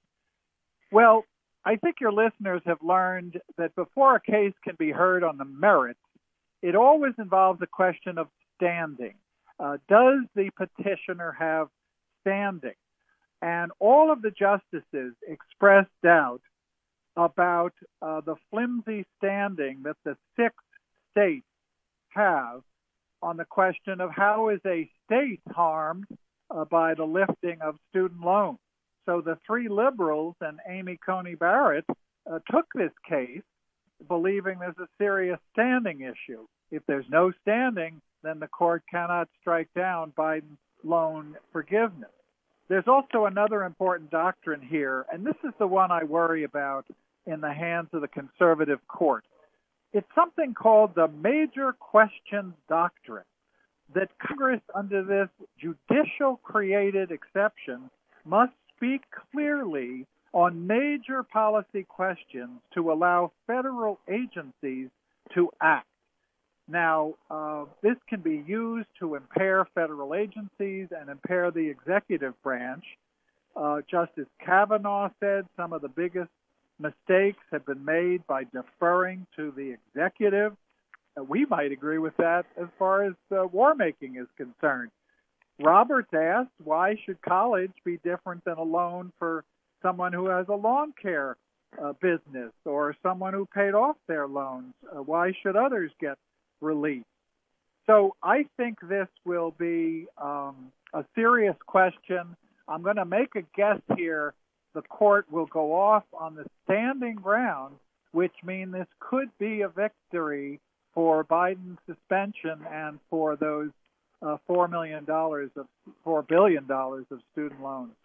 Well, I think your listeners have learned that before a case can be heard on the merits, it always involves a question of standing. Uh, does the petitioner have standing? And all of the justices expressed doubt about uh, the flimsy standing that the six states have on the question of how is a state harmed uh, by the lifting of student loans. So the three liberals and Amy Coney Barrett uh, took this case believing there's a serious standing issue. If there's no standing, then the court cannot strike down Biden's loan forgiveness. There's also another important doctrine here, and this is the one I worry about in the hands of the conservative court. It's something called the major questions doctrine, that Congress, under this judicial-created exception, must speak clearly on major policy questions to allow federal agencies to act. Now, uh, this can be used to impair federal agencies and impair the executive branch. Uh, Justice Kavanaugh said some of the biggest mistakes have been made by deferring to the executive. Uh, we might agree with that as far as uh, war making is concerned. Roberts asked, why should college be different than a loan for someone who has a lawn care uh, business or someone who paid off their loans? Uh, why should others get relief? So I think this will be um, a serious question. I'm going to make a guess here. The court will go off on the standing ground, which means this could be a victory for Biden's suspension and for those uh, four million dollars of four billion dollars of student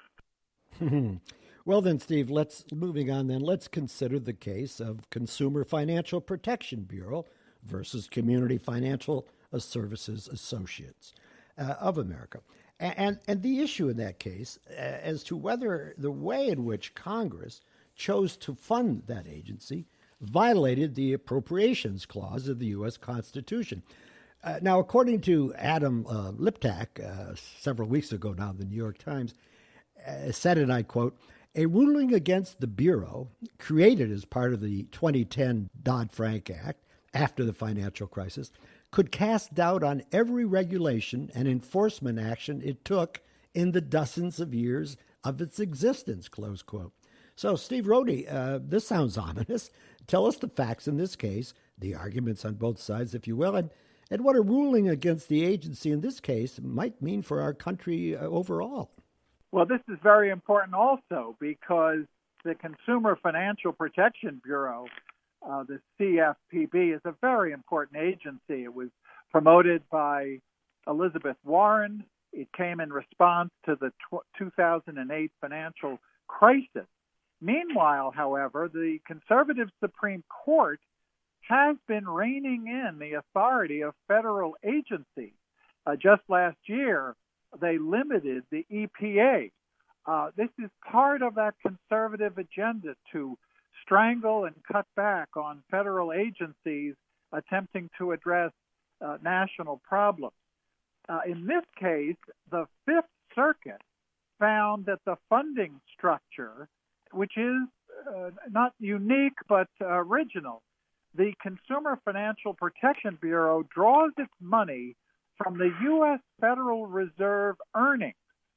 loans. Well then, Steve, let's moving on then. Let's consider the case of Consumer Financial Protection Bureau versus Community Financial Services Associates uh, of America. And, and and the issue in that case uh, as to whether the way in which Congress chose to fund that agency violated the appropriations clause of the U S Constitution. Uh, now, according to Adam uh, Liptak, uh, several weeks ago now, the New York Times, uh, said, and I quote, a ruling against the Bureau, created as part of the twenty ten Dodd-Frank Act after the financial crisis, could cast doubt on every regulation and enforcement action it took in the dozens of years of its existence, close quote. So, Steve Rohde, uh, this sounds ominous. Tell us the facts in this case, the arguments on both sides, if you will, and, and what a ruling against the agency in this case might mean for our country uh, overall. Well, this is very important also because the Consumer Financial Protection Bureau, uh, the C F P B, is a very important agency. It was promoted by Elizabeth Warren. It came in response to the tw- two thousand eight financial crisis. Meanwhile, however, the conservative Supreme Court has been reining in the authority of federal agencies. Uh, just last year, they limited the E P A. Uh, this is part of that conservative agenda to strangle and cut back on federal agencies attempting to address uh, national problems. Uh, in this case, the Fifth Circuit found that the funding structure, which is uh, not unique but uh, original, the Consumer Financial Protection Bureau draws its money from the U S Federal Reserve earnings,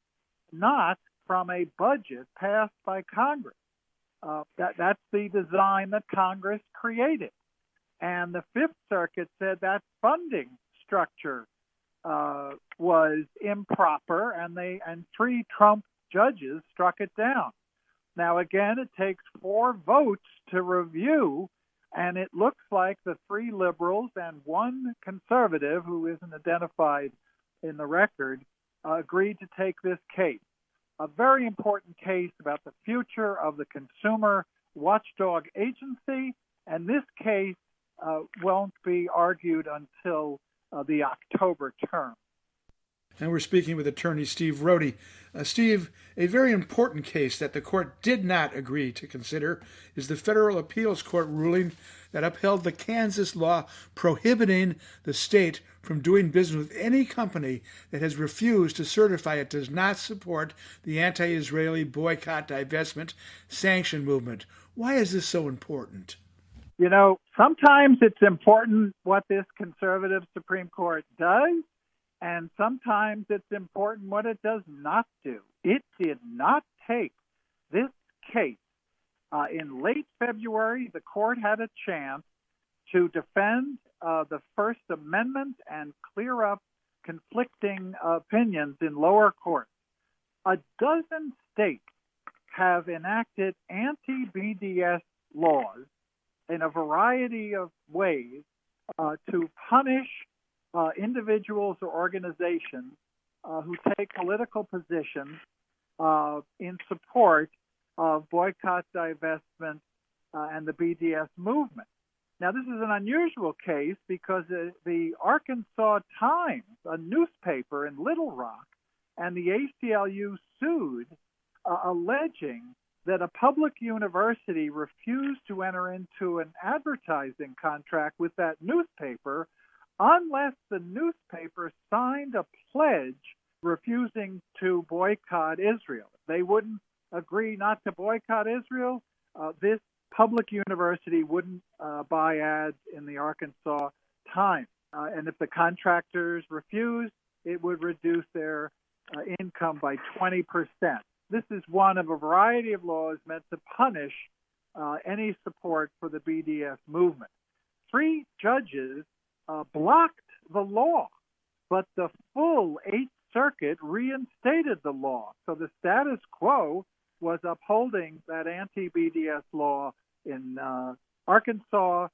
not from a budget passed by Congress. Uh, that, that's the design that Congress created. And the Fifth Circuit said that funding structure uh, was improper, and they and three Trump judges struck it down. Now, again, it takes four votes to review, and it looks like the three liberals and one conservative, who isn't identified in the record, uh, agreed to take this case. A very important case about the future of the Consumer Watchdog Agency, and this case uh, won't be argued until uh, the October term. And we're speaking with attorney Steve Rohde. Uh, Steve, a very important case that the court did not agree to consider is the Federal Appeals Court ruling that upheld the Kansas law prohibiting the state from doing business with any company that has refused to certify it does not support the anti-Israeli boycott, divestment, sanction movement. Why is this so important? You know, sometimes it's important what this conservative Supreme Court does, and sometimes it's important what it does not do. It did not take this case. Uh, in late February, the court had a chance to defend uh, the First Amendment and clear up conflicting opinions in lower courts. A dozen states have enacted anti-B D S laws in a variety of ways uh, to punish uh, individuals or organizations uh, who take political positions uh, in support of boycott, divestment, uh, and the B D S movement. Now, this is an unusual case because uh, the Arkansas Times, a newspaper in Little Rock, and the A C L U sued, uh, alleging that a public university refused to enter into an advertising contract with that newspaper unless the newspaper signed a pledge refusing to boycott Israel. They wouldn't agree not to boycott Israel. Uh, this public university wouldn't uh, buy ads in the Arkansas Times. Uh, and if the contractors refused, it would reduce their uh, income by twenty percent. This is one of a variety of laws meant to punish uh, any support for the B D S movement. Three judges uh, blocked the law, but the full Eighth Circuit reinstated the law. So the status quo was upholding that anti-B D S law in uh, Arkansas,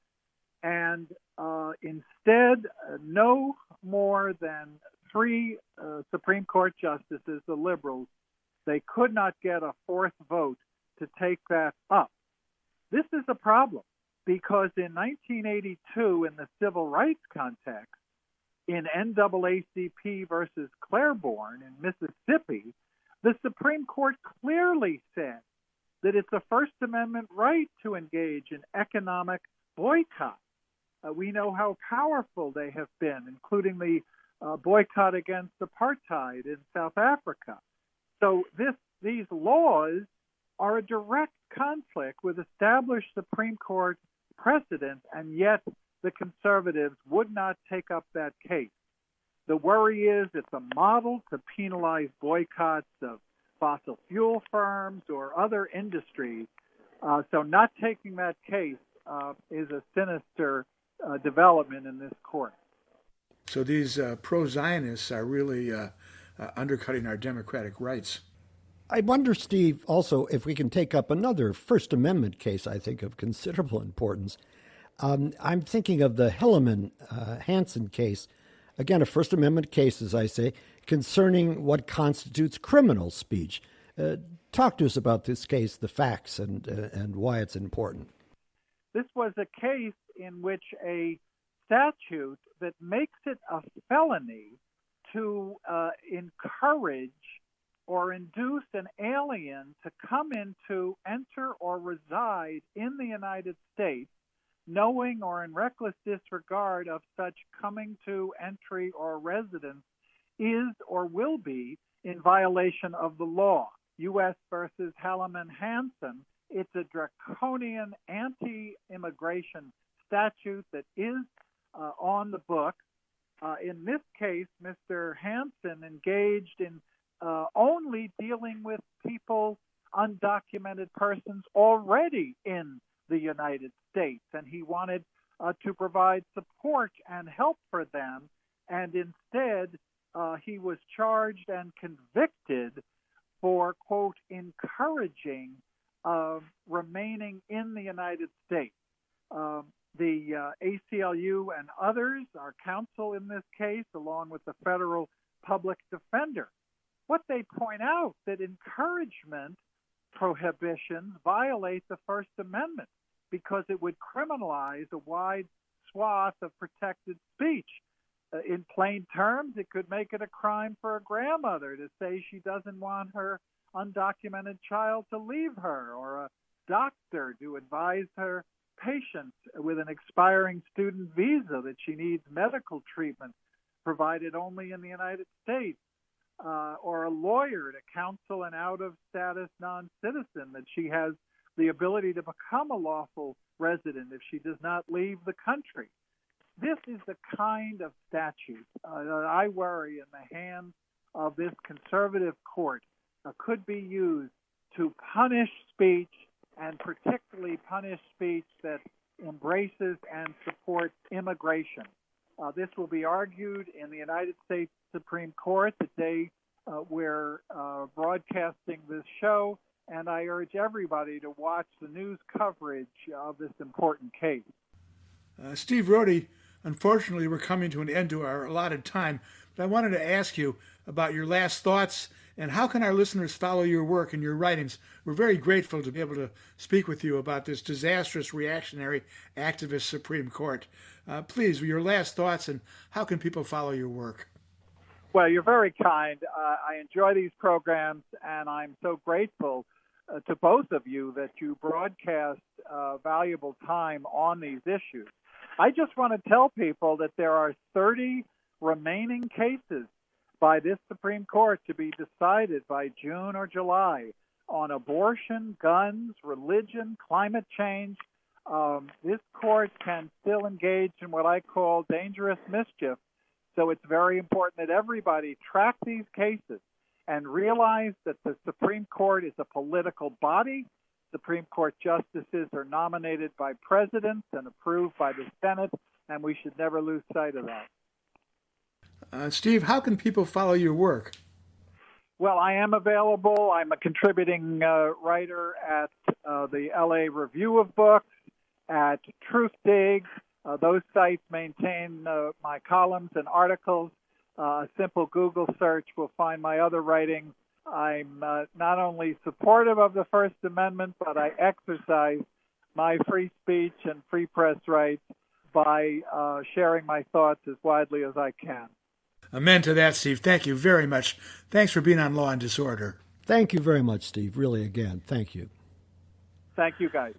and uh, instead, uh, no more than three uh, Supreme Court justices, the liberals, they could not get a fourth vote to take that up. This is a problem because in nineteen eighty-two, in the civil rights context, in N double A C P versus Claiborne in Mississippi, the Supreme Court clearly said that it's a First Amendment right to engage in economic boycott. Uh, we know how powerful they have been, including the uh, boycott against apartheid in South Africa. So this, these laws are a direct conflict with established Supreme Court precedent, and yet the conservatives would not take up that case. The worry is it's a model to penalize boycotts of fossil fuel firms or other industries. Uh, so not taking that case uh, is a sinister uh, development in this court. So these uh, pro-Zionists are really uh, uh, undercutting our democratic rights. I wonder, Steve, also, if we can take up another First Amendment case, I think, of considerable importance. Um, I'm thinking of the Hellerman uh, Hansen case. Again, a First Amendment case, as I say, concerning what constitutes criminal speech. Uh, talk to us about this case, the facts, and uh, and why it's important. This was a case in which a statute that makes it a felony to uh, encourage or induce an alien to come into, enter, or reside in the United States, knowing or in reckless disregard of such coming to, entry, or residence, is or will be in violation of the law. U S versus Hellerman Hansen, it's a draconian anti-immigration statute that is uh, on the books, Uh, in this case, Mister Hansen engaged in uh, only dealing with people, undocumented persons already in the United States, and he wanted uh, to provide support and help for them, and instead uh, he was charged and convicted for, quote, encouraging uh, remaining in the United States. Um, the uh, A C L U and others, our counsel in this case, along with the federal public defender, what they point out that encouragement prohibitions violate the First Amendment because it would criminalize a wide swath of protected speech. Uh, in plain terms, it could make it a crime for a grandmother to say she doesn't want her undocumented child to leave her, or a doctor to advise her patient with an expiring student visa that she needs medical treatment provided only in the United States, uh, or a lawyer to counsel an out-of-status non-citizen that she has the ability to become a lawful resident if she does not leave the country. This is the kind of statute uh, that I worry in the hands of this conservative court uh, could be used to punish speech, and particularly punish speech that embraces and supports immigration. Uh, this will be argued in the United States Supreme Court the day uh, we're uh, broadcasting this show, and I urge everybody to watch the news coverage of this important case. Uh, Steve Rohde, unfortunately, we're coming to an end to our allotted time, but I wanted to ask you about your last thoughts and how can our listeners follow your work and your writings. We're very grateful to be able to speak with you about this disastrous reactionary activist Supreme Court. Uh, please, your last thoughts and how can people follow your work? Well, you're very kind. Uh, I enjoy these programs, and I'm so grateful uh, to both of you that you broadcast uh, valuable time on these issues. I just want to tell people that there are thirty remaining cases by this Supreme Court to be decided by June or July on abortion, guns, religion, climate change. Um, this court can still engage in what I call dangerous mischief. So it's very important that everybody track these cases and realize that the Supreme Court is a political body. Supreme Court justices are nominated by presidents and approved by the Senate, and we should never lose sight of that. Uh, Steve, how can people follow your work? Well, I am available. I'm a contributing uh, writer at uh, the L A Review of Books, at Truthdig. Uh, those sites maintain uh, my columns and articles. Uh, a simple Google search will find my other writings. I'm uh, not only supportive of the First Amendment, but I exercise my free speech and free press rights by uh, sharing my thoughts as widely as I can. Amen to that, Steve. Thank you very much. Thanks for being on Law and Disorder. Thank you very much, Steve. Really, again, thank you. Thank you, guys.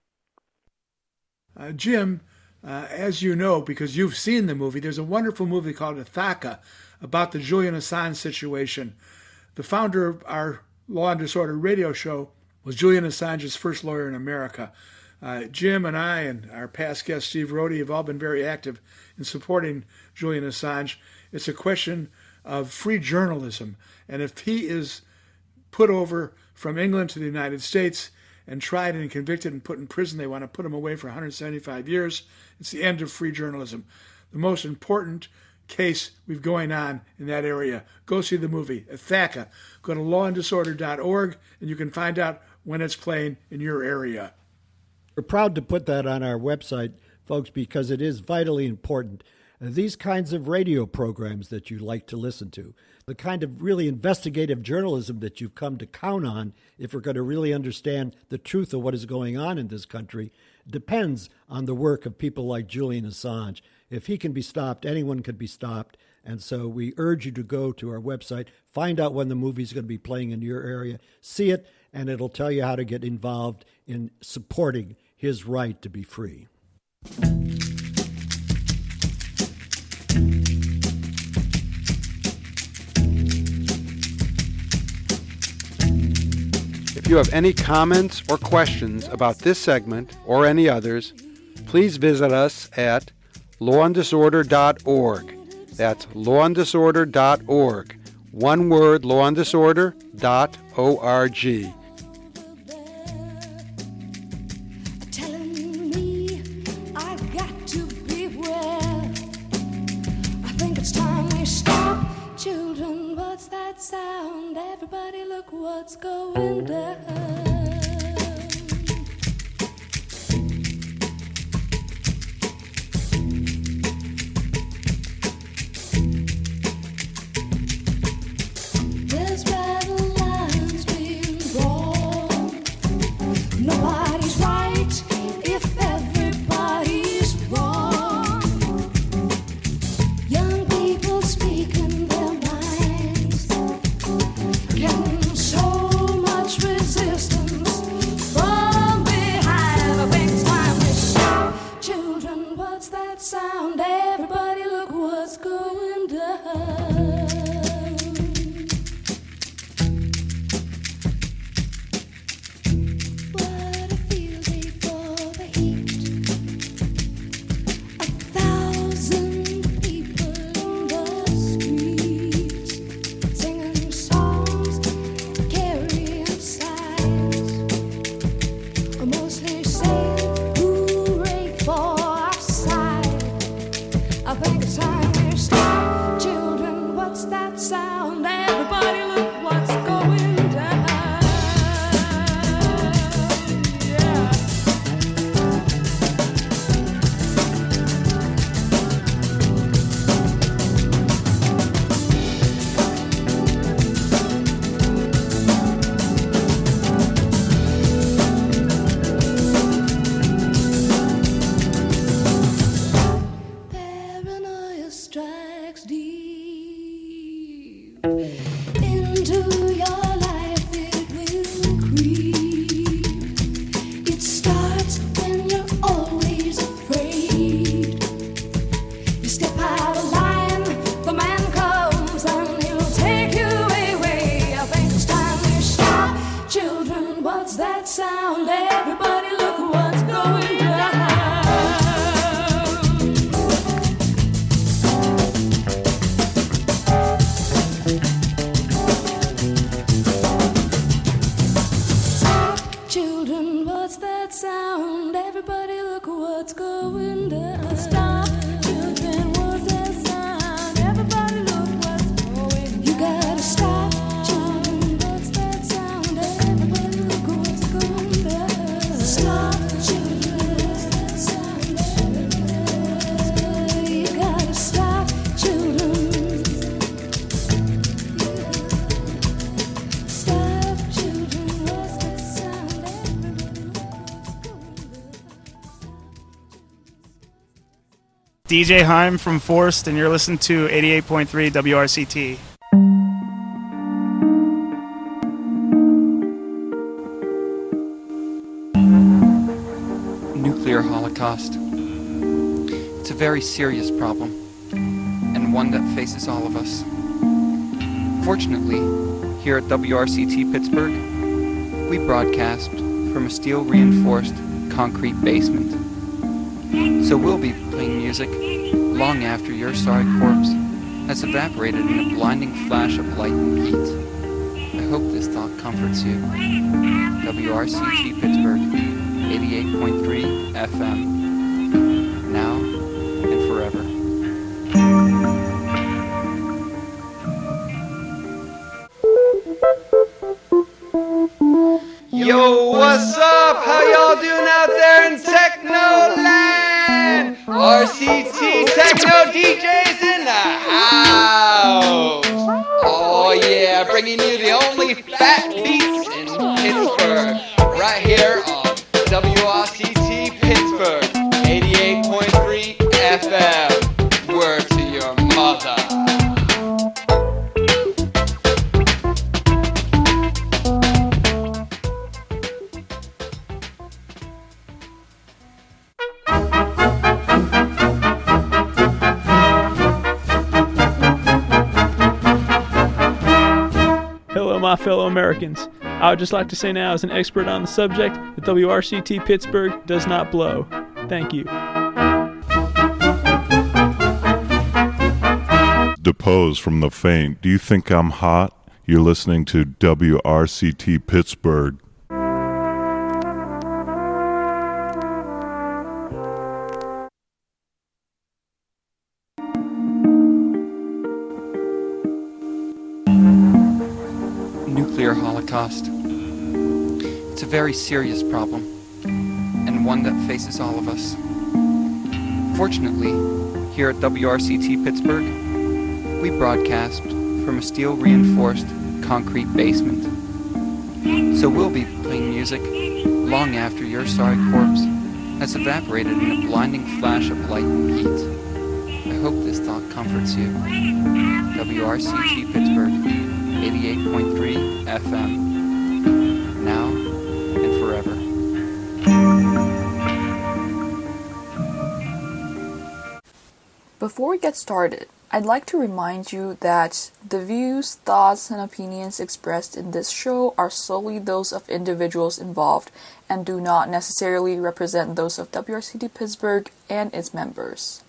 Uh, Jim, uh, as you know, because you've seen the movie, there's a wonderful movie called Ithaca about the Julian Assange situation. The founder of our Law and Disorder radio show was Julian Assange's first lawyer in America. Uh, Jim and I and our past guest, Steve Rohde, have all been very active in supporting Julian Assange. It's a question of free journalism. And if he is put over from England to the United States and tried and convicted and put in prison, they want to put him away for one hundred seventy-five years. It's the end of free journalism. The most important case we've going on in that area. Go see the movie, Ithaca. Go to law and disorder dot org and you can find out when it's playing in your area. We're proud to put that on our website, folks, because it is vitally important. These kinds of radio programs that you like to listen to, the kind of really investigative journalism that you've come to count on if we're going to really understand the truth of what is going on in this country, depends on the work of people like Julian Assange. If he can be stopped, anyone can be stopped. And so we urge you to go to our website, find out when the movie's going to be playing in your area, see it, and it'll tell you how to get involved in supporting his right to be free. If you have any comments or questions about this segment or any others, please visit us at law and disorder dot org. That's law and disorder dot org. One word, law and disorder dot org. Sound, everybody look what's going down. There's battle lines being drawn. Nobody's right if everybody's wrong. Young people speaking their minds can show much resistance from behind. I think it's time to shout. Children, what's that sound? Everybody look what's going down. What a field day for the heat. A thousand people in the streets singing songs, carrying signs, mostly saying hooray for our side. I think it's time we stop. Children, what's that sound? Everybody look what's going down. Yeah. Paranoia strikes deep into your life. It will creep. It starts when you're always afraid. You step out of line, the man comes and he'll take you away. I think it's time we stop. Children, what's that sound? Everybody look what's going down. Stop, children, what's that sound? Everybody look what's going down. Stop, children, what's that sound? Everybody look what's going down. You gotta stop, children, what's that sound? Everybody look what's going down. Stop, children, what's that sound? You gotta stop, children. Stop, children, what's that sound? Everybody look what's going down. D J Heim from Forced, and you're listening to eighty-eight point three W R C T. Nuclear holocaust. It's a very serious problem, and one that faces all of us. Fortunately, here at W R C T Pittsburgh, we broadcast from a steel-reinforced concrete basement. So we'll be playing music long after your sorry corpse has evaporated in a blinding flash of light and heat. I hope this thought comforts you. W R C T Pittsburgh, eighty-eight point three F M. Now and forever. Yo, what's up? How y'all doing out there in Technoland? R C T Techno D Js in the house. Oh yeah, bringing you the only fat beats in Pittsburgh, right here on W R C T Pittsburgh, eighty-eight point three F M. Word to your mother. Hello, my fellow Americans. I would just like to say now, as an expert on the subject, that W R C T Pittsburgh does not blow. Thank you. depose from the faint. Do you think I'm hot? You're listening to W R C T Pittsburgh. Nuclear holocaust. It's a very serious problem, and one that faces all of us. Fortunately, here at W R C T Pittsburgh, we broadcast from a steel-reinforced concrete basement. So we'll be playing music long after your sorry corpse has evaporated in a blinding flash of light and heat. I hope this thought comforts you. W R C T Pittsburgh, eighty-eight point three F M, now and forever. Before we get started, I'd like to remind you that the views, thoughts, and opinions expressed in this show are solely those of individuals involved and do not necessarily represent those of W R C T Pittsburgh and its members.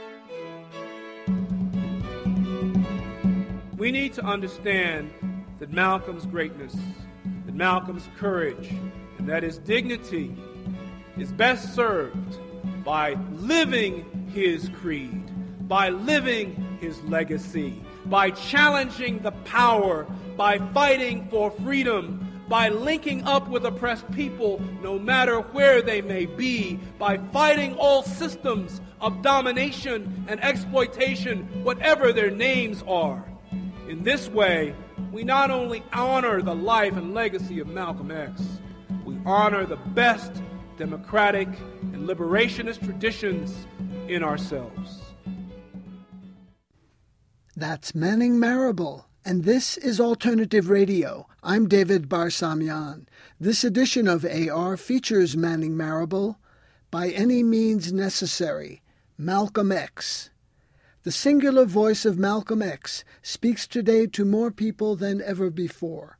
We need to understand that Malcolm's greatness, that Malcolm's courage, and that his dignity is best served by living his creed, by living his legacy, by challenging the power, by fighting for freedom, by linking up with oppressed people no matter where they may be, by fighting all systems of domination and exploitation, whatever their names are. In this way, we not only honor the life and legacy of Malcolm X, we honor the best democratic and liberationist traditions in ourselves. That's Manning Marable, and this is Alternative Radio. I'm David Barsamian. This edition of A R features Manning Marable, By Any Means Necessary, Malcolm X. The singular voice of Malcolm X speaks today to more people than ever before.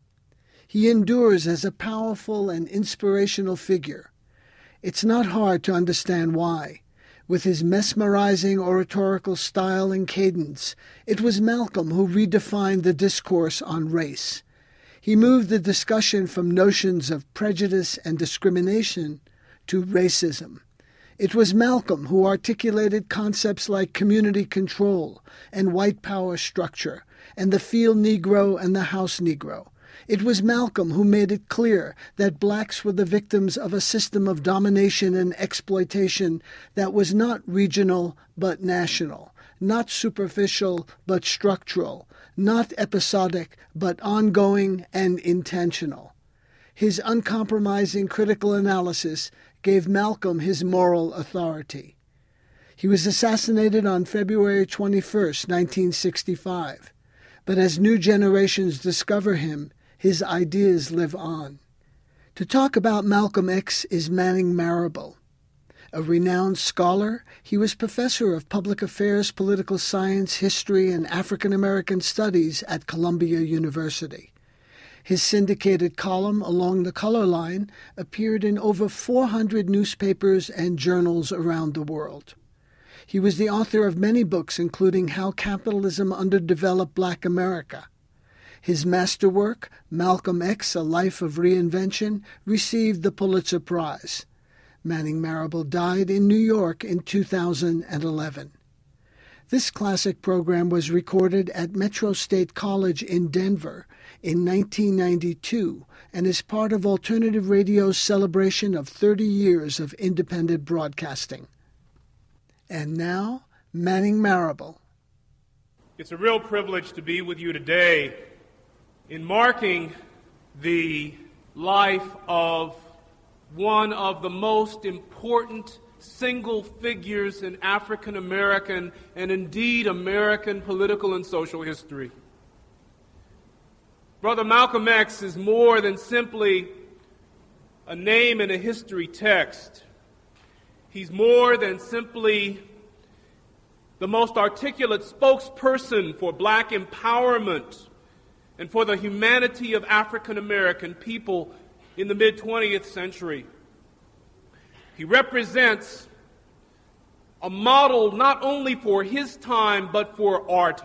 He endures as a powerful and inspirational figure. It's not hard to understand why. With his mesmerizing oratorical style and cadence, it was Malcolm who redefined the discourse on race. He moved the discussion from notions of prejudice and discrimination to racism. It was Malcolm who articulated concepts like community control and white power structure and the field Negro and the house Negro. It was Malcolm who made it clear that blacks were the victims of a system of domination and exploitation that was not regional but national, not superficial but structural, not episodic but ongoing and intentional. His uncompromising critical analysis gave Malcolm his moral authority. He was assassinated on February twenty-first, nineteen sixty-five, but as new generations discover him, his ideas live on. To talk about Malcolm X is Manning Marable. A renowned scholar, he was professor of public affairs, political science, history, and African American studies at Columbia University. His syndicated column, Along the Color Line, appeared in over four hundred newspapers and journals around the world. He was the author of many books, including How Capitalism Underdeveloped Black America. His masterwork, Malcolm X, A Life of Reinvention, received the Pulitzer Prize. Manning Marable died in New York in two thousand eleven. This classic program was recorded at Metro State College in Denver in nineteen ninety-two and is part of Alternative Radio's celebration of thirty years of independent broadcasting. And now, Manning Marable. It's a real privilege to be with you today in marking the life of one of the most important single figures in African American and indeed American political and social history. Brother Malcolm X is more than simply a name in a history text. He's more than simply the most articulate spokesperson for black empowerment and for the humanity of African American people in the mid-twentieth century. He represents a model not only for his time, but for our time.